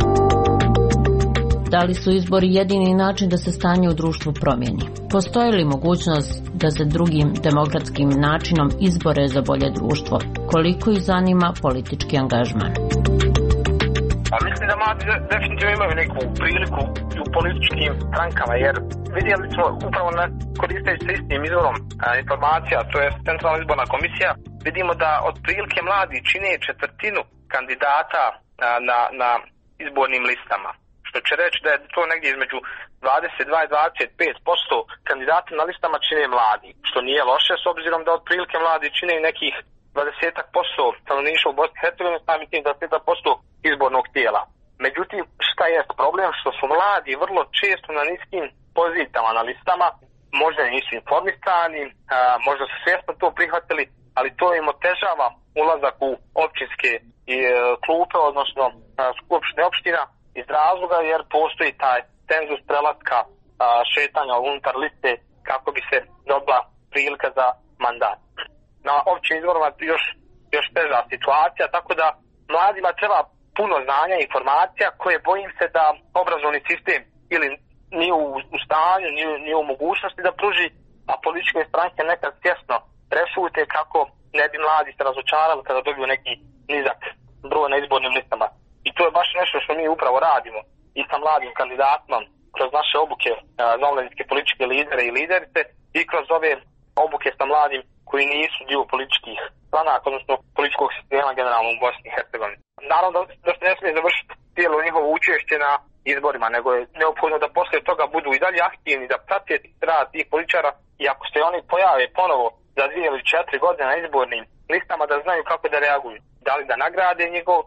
Da li su izbori jedini način da se stanje u društvu promijeni? Postoji li mogućnost da se drugim demokratskim načinom izbore za bolje društvo? Koliko ih zanima politički angažman? Mislim da mladi definitivno imaju neku priliku u političkim strankama, jer vidjeli smo upravo koristeći se istim izvorom informacija, to je Centralna izborna komisija, vidimo da otprilike mladi čine četvrtinu kandidata na izbornim listama. Što će reći da je to negdje između 22 i 25% kandidata na listama čine mladi, što nije loše s obzirom da otprilike mladi čine nekih 20% stanovništva u Bosni i Hercegovini, samim tim 20% izbornog tijela. Međutim, šta je problem? Što su mladi vrlo često na niskim pozicijama na listama, možda nisu informisani, možda su svjesno to prihvatili, ali to im otežava ulazak u općinske klupe, odnosno skupštine opština, iz razloga jer postoji taj cenzus prelaska šetanja unutar liste kako bi se dobila prilika za mandat. Na općim izborima još teža situacija, tako da mladima treba puno znanja i informacija koje bojim se da obrazovni sistem ili nije u stanju, nije u mogućnosti da pruži, a političke stranke nekad svjesno prešute kako ne bi mladi se razočarali kada dobiju neki nizak broj na izbornim listama. I to je baš nešto što mi upravo radimo i sa mladim kandidatima kroz naše obuke za omladinske političke lidere i liderice i kroz ove obuke sa mladim koji nisu dio političkih stranaka, odnosno političkog sistema generalno u Bosni i Hercegovini. Naravno da se ne smije završiti cijelo njihovo učešće na izborima, nego je neophodno da poslije toga budu i dalje aktivni, da prate rad tih političara i ako se oni pojave ponovo za 2 ili 4 godine na izbornim listama, da znaju kako da reaguju. Da li da nagrade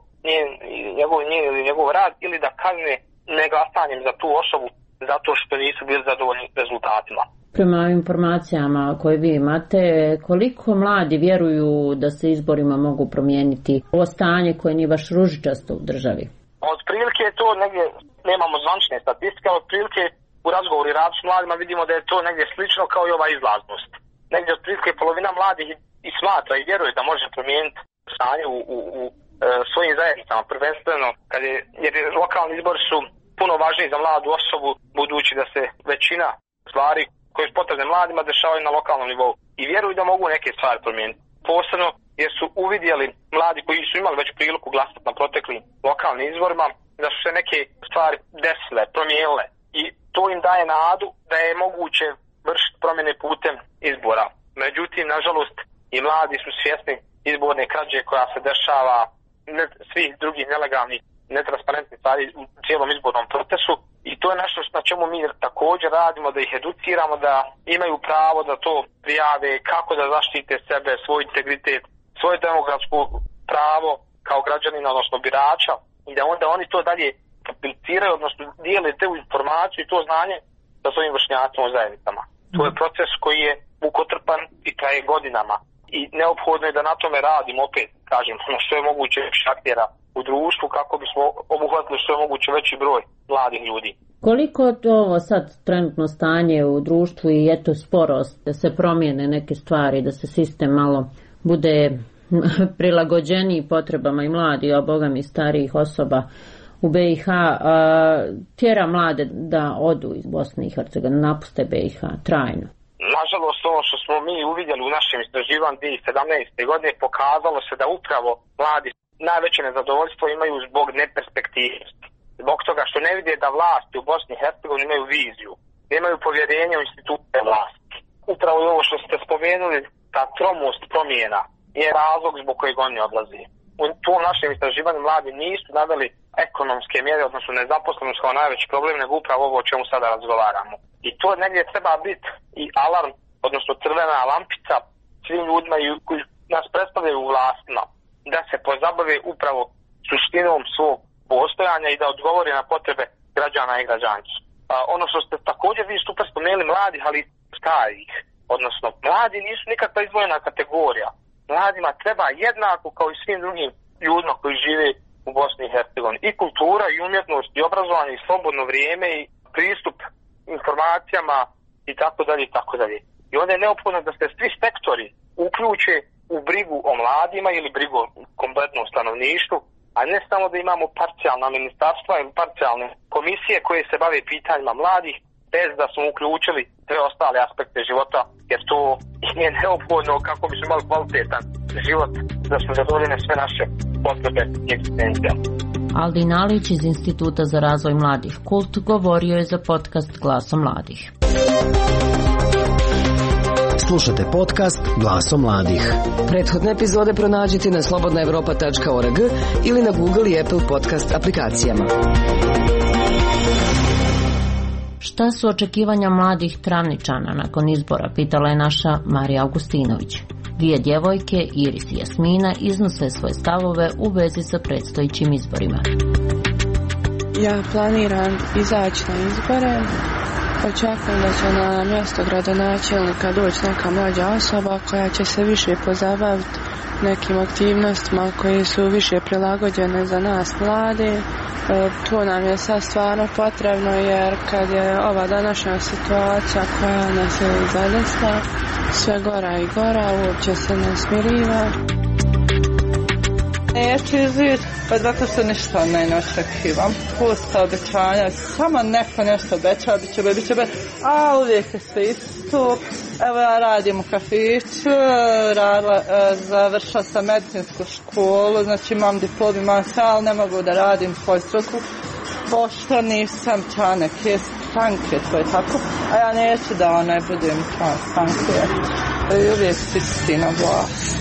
njegov rad ili da kazne neglasanjem za tu osobu zato što nisu bili zadovoljni rezultatima. Prema informacijama koje vi imate, koliko mladi vjeruju da se izborima mogu promijeniti ovo stanje koje nije baš ružičasto u državi? Otprilike je to negdje, nemamo zvanične statistike, ali otprilike u razgovoru i radu s mladima vidimo da je to negdje slično kao i ova izlaznost. Negdje otprilike polovina mladih i smatra i vjeruje da može promijeniti stanje u svojim zajednicama, prvenstveno jer lokalni izbori su puno važniji za mladu osobu, budući da se većina stvari koje su potrebne mladima dešavaju na lokalnom nivou i vjeruju da mogu neke stvari promijeniti. posebno jer su uvidjeli mladi koji su imali već priliku glasati na proteklim lokalnim izborima, da su se neke stvari desile, promijenile i to im daje nadu da je moguće vršiti promjene putem izbora. Međutim, nažalost, i mladi su svjesni izborne krađe koja se dešava, svih drugih nelegalnih, netransparentnih stvari u cijelom izbornom procesu i to je nešto na čemu mi također radimo, da ih educiramo, da imaju pravo da to prijave, kako da zaštite sebe, svoj integritet, svoje demokratsko pravo kao građanina, odnosno birača i da onda oni to dalje apliciraju, odnosno dijele te informaciju i to znanje sa svojim vršnjacima u zajednicama. To je proces koji je mukotrpan i traje godinama i neophodno je da na tome radimo, opet kažem, što je moguće više aktera u društvu kako bismo obuhvatili što je moguće veći broj mladih ljudi. Koliko to ovo sad trenutno stanje u društvu i eto sporost da se promijene neke stvari, da se sistem malo bude prilagođeniji potrebama i mladih, a bogami starijih osoba u BiH, tjera mlade da odu iz Bosne i Hercegovine, napuste BiH trajno? Nažalost, ovo što smo mi uvidjeli u našem istraživanju 2017. godine pokazalo se da upravo mladi najveće nezadovoljstvo imaju zbog neperspektivnosti. Zbog toga što ne vide da vlasti u Bosni i Hercegovini imaju viziju, nemaju povjerenje u institucije vlasti. Upravo ovo što ste spomenuli, ta tromost promjena je razlog zbog kojeg oni odlazi. U tom našem istraživanju mladi nisu naveli ekonomske mjere, odnosno nezaposlenost kao najveći problem, nego upravo ovo o čemu sada razgovaramo. I to negdje treba biti i alarm, odnosno crvena lampica svim ljudima koji nas predstavljaju u vlastima, da se pozabave upravo suštinom svog postojanja i da odgovori na potrebe građana i građanki. Ono što ste također vi super spomenuli mladih, ali starih, odnosno mladi nisu nikakva izdvojena kategorija. Mladima treba jednako kao i svim drugim ljudima koji žive u Bosni i Hercegovini. I kultura, i umjetnost, i obrazovanje, i slobodno vrijeme, i pristup informacijama, i tako dalje, i tako dalje. I onda je neophodno da se svi sektori uključe u brigu o mladima ili brigu o kompletnom stanovništvu, a ne samo da imamo parcijalna ministarstva ili parcijalne komisije koje se bave pitanjima mladih, bez da smo uključili sve ostale aspekte života, jer to je neophodno kako bi smo imali kvalitetan život, da smo zadovoljene sve naše potrebe i egzistencija. Aldin Alić iz Instituta za razvoj mladih Kult govorio je za podcast Glasom mladih. Slušate podcast Glasom mladih. Prethodne epizode pronađite na slobodnaevropa.org ili na Google i Apple podcast aplikacijama. Šta su očekivanja mladih Travničana nakon izbora, pitala je naša Marija Augustinović. Dvije djevojke, Iris i Jasmina, iznose svoje stavove u vezi sa predstojećim izborima. Ja planiram izaći na izbore. Očekujem da će na mjesto gradonačelnika doći neka mlađa osoba koja će se više pozabaviti nekim aktivnostima koje su više prilagođene za nas mlade. To nam je sad stvarno potrebno jer kad je ova današnja situacija koja nas je zadesila, sve gora i gora, uopće se ne smiriva. Neću izići, pa zato što ništa ne očekivam. Pusta obećanja, samo neko nešto obeća, bit će, a uvijek je sve isto. Evo ja radim u kafiću, završila sam medicinsku školu, znači imam diplom, imam sve, ali ne mogu da radim svoju struku. Pošto nisam član neke stranke, to je tako, a ja neću da ne budem član stranke. I uvijek si istina vlast.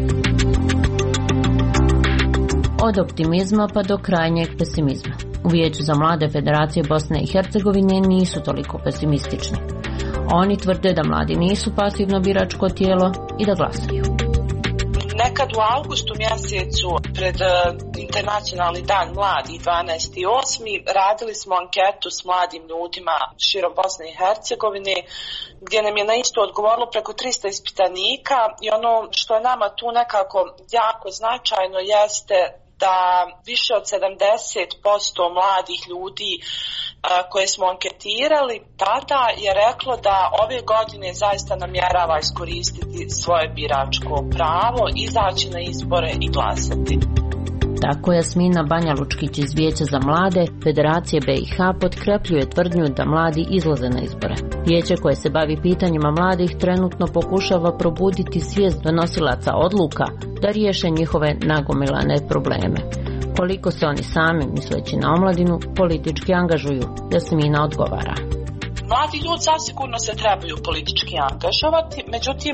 Od optimizma pa do krajnjeg pesimizma. U Vijeću za mlade Federacije Bosne i Hercegovine nisu toliko pesimistični. Oni tvrde da mladi nisu pasivno biračko tijelo i da glasaju. Nekad u avgustu mjesecu pred Internacionalni dan mladi 12.8. radili smo anketu s mladim ljudima širom Bosne i Hercegovine gdje nam je na isto odgovorilo preko 300 ispitanika i ono što je nama tu nekako jako značajno jeste da više od 70% mladih ljudi koje smo anketirali tada je reklo da ove godine zaista namjerava iskoristiti svoje biračko pravo, izaći na izbore i glasati. Tako Jasmina Banja-Lučkić iz Vijeća za mlade Federacije BiH potkrepljuje tvrdnju da mladi izlaze na izbore. Vijeće koje se bavi pitanjima mladih trenutno pokušava probuditi svijest donosilaca odluka da riješe njihove nagomilane probleme. Koliko se oni sami, misleći na omladinu, politički angažuju, Jasmina odgovara. Mladi ljudi zasigurno se trebaju politički angažovati, međutim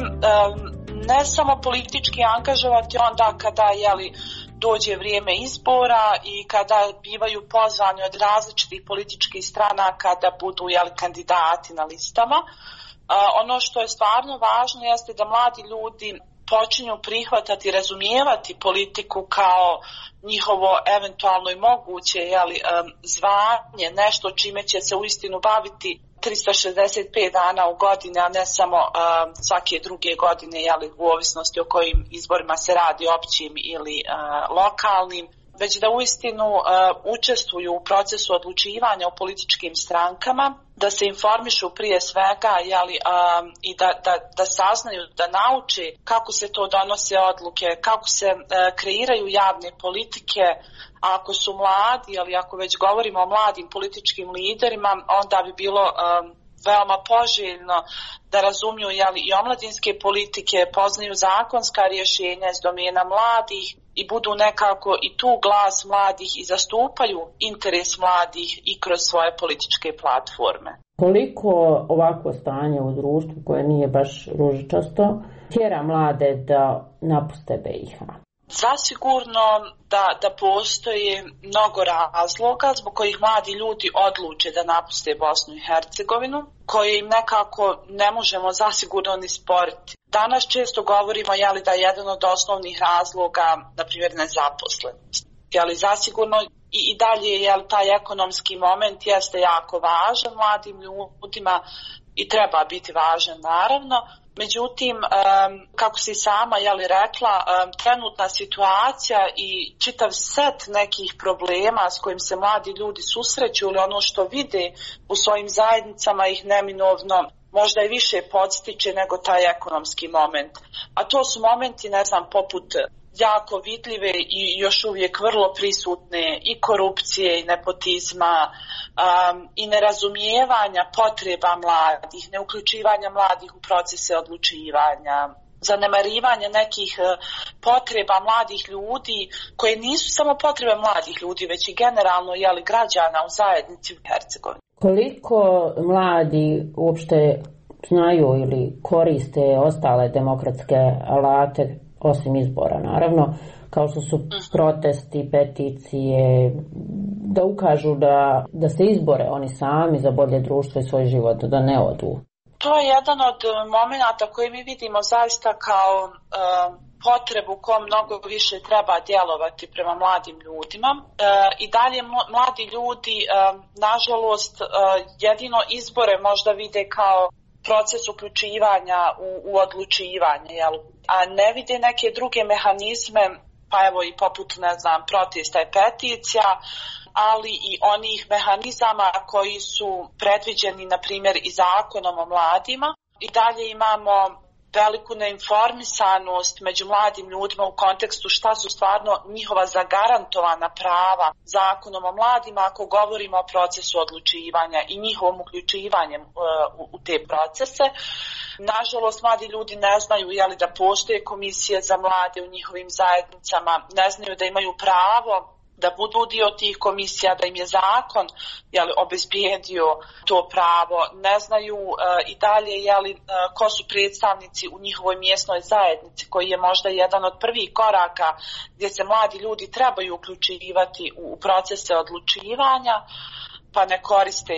ne samo politički angažovati onda kada dođe vrijeme izbora i kada bivaju pozvani od različitih političkih stranaka da budu kandidati na listama. Ono što je stvarno važno jeste da mladi ljudi počinju prihvatati i razumijevati politiku kao njihovo eventualno i moguće zvanje, nešto čime će se uistinu baviti 365 dana u godini, a ne samo svake druge godine, u ovisnosti o kojim izborima se radi, općim ili lokalnim, već da uistinu učestvuju u procesu odlučivanja u političkim strankama, da se informišu prije svega i da saznaju, da nauče kako se to donose odluke, kako se kreiraju javne politike. A ako su mladi, ako već govorimo o mladim političkim liderima, onda bi bilo veoma poželjno da razumiju i omladinske politike, poznaju zakonska rješenja iz domena mladih i budu nekako i tu glas mladih i zastupaju interes mladih i kroz svoje političke platforme. Koliko ovako stanje u društvu koje nije baš ružičasto tjera mlade da napuste BiH? Zasigurno da postoji mnogo razloga zbog kojih mladi ljudi odluče da napuste Bosnu i Hercegovinu, koje im nekako ne možemo zasigurno ni sporiti. Danas često govorimo da je jedan od osnovnih razloga, na primjer, nezaposlenost. Zasigurno i dalje taj ekonomski moment jeste jako važan mladim ljudima i treba biti važan naravno. Međutim, kako si sama rekla, trenutna situacija i čitav set nekih problema s kojim se mladi ljudi susreću ili ono što vide u svojim zajednicama ih neminovno možda i više podstiče nego taj ekonomski moment. A to su momenti, poput jako vidljive i još uvijek vrlo prisutne i korupcije i nepotizma i nerazumijevanja potreba mladih, neuključivanja mladih u procese odlučivanja, zanemarivanje nekih potreba mladih ljudi koje nisu samo potrebe mladih ljudi, već i generalno građana u zajednici u Hercegovini. Koliko mladi uopšte znaju ili koriste ostale demokratske alate osim izbora, naravno, kao što su protesti, peticije, da ukažu da se izbore oni sami za bolje društvo i svoj život, da ne odu? To je jedan od momenata koji mi vidimo zaista kao potrebu kom mnogo više treba djelovati prema mladim ljudima. I dalje mladi ljudi, nažalost, jedino izbore možda vide kao proces uključivanja u odlučivanje, a ne vide neke druge mehanizme, pa evo i poput, protesta i peticija, ali i onih mehanizama koji su predviđeni, na primjer, i zakonom o mladima. I dalje imamo veliku neinformisanost među mladim ljudima u kontekstu šta su stvarno njihova zagarantovana prava zakonom o mladima ako govorimo o procesu odlučivanja i njihovom uključivanjem u te procese. Nažalost, mladi ljudi ne znaju da postoje komisije za mlade u njihovim zajednicama, ne znaju da imaju pravo da budu dio tih komisija, da im je zakon obezbijedio to pravo, ne znaju i dalje ko su predstavnici u njihovoj mjesnoj zajednici, koji je možda jedan od prvih koraka gdje se mladi ljudi trebaju uključivati u procese odlučivanja, pa ne koriste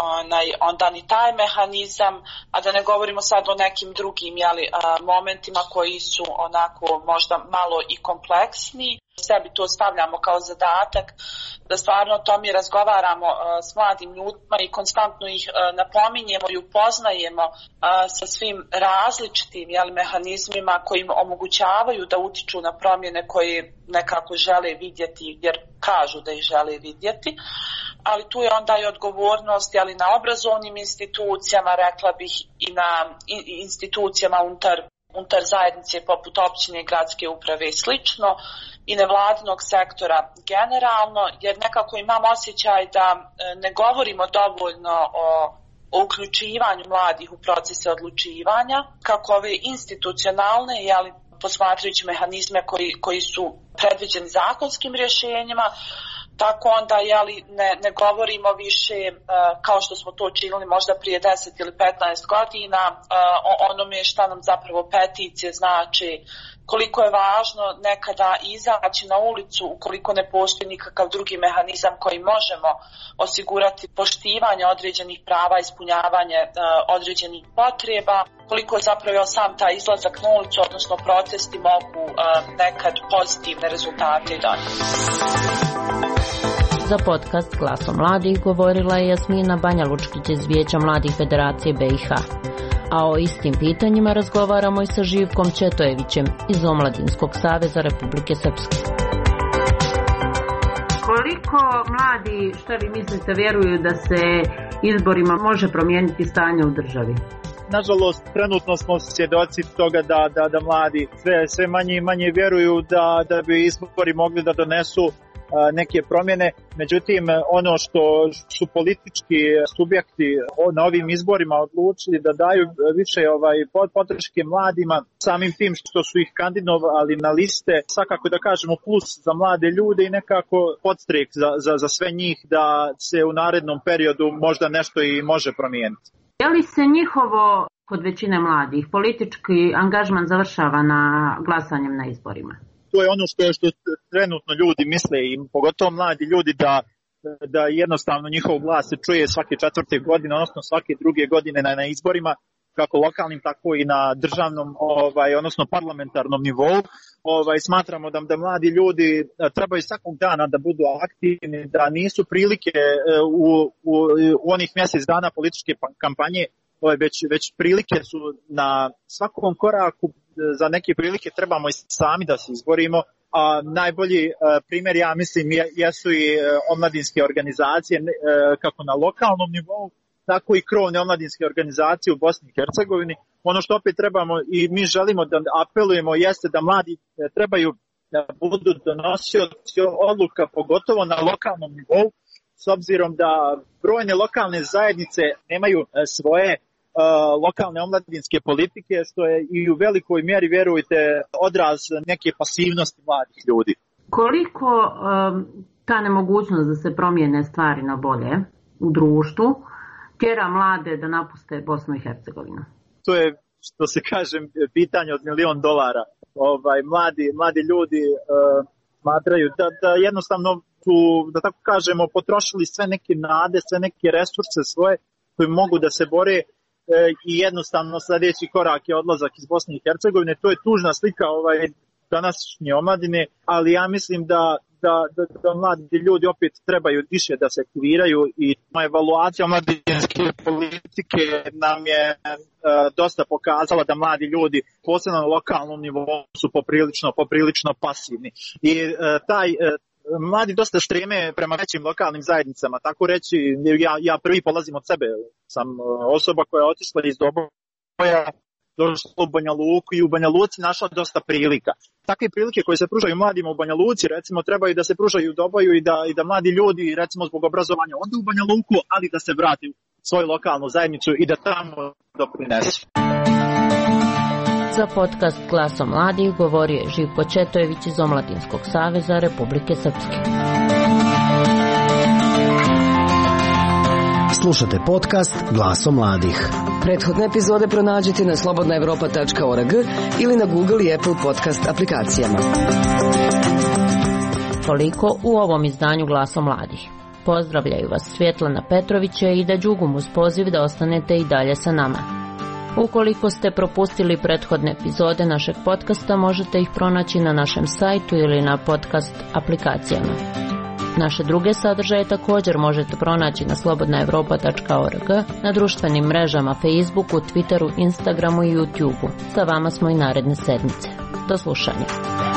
onda ni taj mehanizam, a da ne govorimo sad o nekim drugim momentima koji su onako možda malo i kompleksniji. Sebi to stavljamo kao zadatak da stvarno o tome razgovaramo s mladim ljudima i konstantno ih napominjemo i upoznajemo sa svim različitim mehanizmima koji im omogućavaju da utiču na promjene koje nekako žele vidjeti jer kažu da ih žele vidjeti. Ali tu je onda i odgovornost na obrazovnim institucijama, rekla bih i na institucijama unutar unutar zajednice poput općine, gradske uprave i slično, i nevladinog sektora generalno, jer nekako imam osjećaj da ne govorimo dovoljno o uključivanju mladih u procese odlučivanja, kako ove institucionalne, posmatrajući mehanizme koji su predviđeni zakonskim rješenjima, tako onda ne govorimo više kao što smo to činili možda prije 10 ili 15 godina o onome šta nam zapravo peticije znači, koliko je važno nekada izaći na ulicu ukoliko ne postoji nikakav drugi mehanizam koji možemo osigurati poštivanje određenih prava, ispunjavanje određenih potreba, koliko je zapravo sam taj izlazak na ulicu, odnosno protesti mogu nekad pozitivne rezultate donijeti. Za podcast Glasom mladih govorila je Jasmina Banja-Lučkić iz Vijeća mladih Federacije BiH. A o istim pitanjima razgovaramo i sa Živkom Četojevićem iz Omladinskog saveza Republike Srpske. Koliko mladi, šta vi mislite, vjeruju da se izborima može promijeniti stanje u državi? Nažalost, trenutno smo svjedoci toga da mladi sve manje i manje vjeruju da bi izbori mogli da donesu neke promjene. Međutim, ono što su politički subjekti na ovim izborima odlučili da daju više podrške mladima, samim tim što su ih kandidovali na liste, svakako da kažemo plus za mlade ljude i nekako podstrek za sve njih da se u narednom periodu možda nešto i može promijeniti. Je li se njihovo, kod većine mladih, politički angažman završava na glasanjem na izborima? To je ono što trenutno ljudi misle i pogotovo mladi ljudi da jednostavno njihov glas se čuje svake 4. godine, odnosno svake 2. godine na izborima, kako lokalnim, tako i na državnom, odnosno parlamentarnom nivou. Smatramo da mladi ljudi trebaju svakog dana da budu aktivni, da nisu prilike u onih mjesec dana političke kampanje, već prilike su na svakom koraku. Za neke prilike trebamo i sami da se izborimo, a najbolji primjer, ja mislim, jesu i omladinske organizacije, kako na lokalnom nivou, tako i krovne omladinske organizacije u Bosni i Hercegovini. Ono što opet trebamo i mi želimo da apelujemo jeste da mladi trebaju da budu donosioci odluka, pogotovo na lokalnom nivou, s obzirom da brojne lokalne zajednice nemaju svoje lokalne omladinske politike, što je i u velikoj mjeri, vjerujte, odraz neke pasivnosti mladih ljudi. Koliko ta nemogućnost da se promijene stvari na bolje u društvu tjera mlade da napuste Bosnu i Hercegovinu? To je, što se kaže, pitanje od $1.000.000. Mladi ljudi smatraju da jednostavno su, da tako kažemo, potrošili sve neke nade, sve neke resurse svoje koji mogu da se bore i jednostavno sljedeći korak je odlazak iz Bosne i Hercegovine. To je tužna slika današnje omladine, ali ja mislim da mladi ljudi opet trebaju više da se aktiviraju i evaluacija omladinske politike nam je dosta pokazala da mladi ljudi, posebno na lokalnom nivou, su poprilično pasivni. I mladi dosta streme prema većim lokalnim zajednicama, tako reći, ja prvi polazim od sebe, sam osoba koja je otišla iz Doboja, došla u Banja Luku i u Banja Luci našla dosta prilika. Takve prilike koje se pružaju mladima u Banja Luci, recimo, trebaju da se pružaju u Doboju i da mladi ljudi, recimo zbog obrazovanja, odu u Banja Luku, ali da se vrati u svoju lokalnu zajednicu i da tamo doprinesu. Za podcast Glasom mladih govorio je Živko Četojević iz Omladinskog saveza Republike Srpske. Slušate podcast Glasom mladih. Prethodne epizode pronađite na slobodnaevropa.org ili na Google i Apple podcast aplikacijama. Toliko u ovom izdanju Glasom mladih. Pozdravljaju vas Svjetlana Petrović i Ida Đugum uz poziv da ostanete i dalje sa nama. Ukoliko ste propustili prethodne epizode našeg podcasta, možete ih pronaći na našem sajtu ili na podcast aplikacijama. Naše druge sadržaje također možete pronaći na slobodnaevropa.org, na društvenim mrežama Facebooku, Twitteru, Instagramu i YouTubeu. Sa vama smo i naredne sedmice. Do slušanja.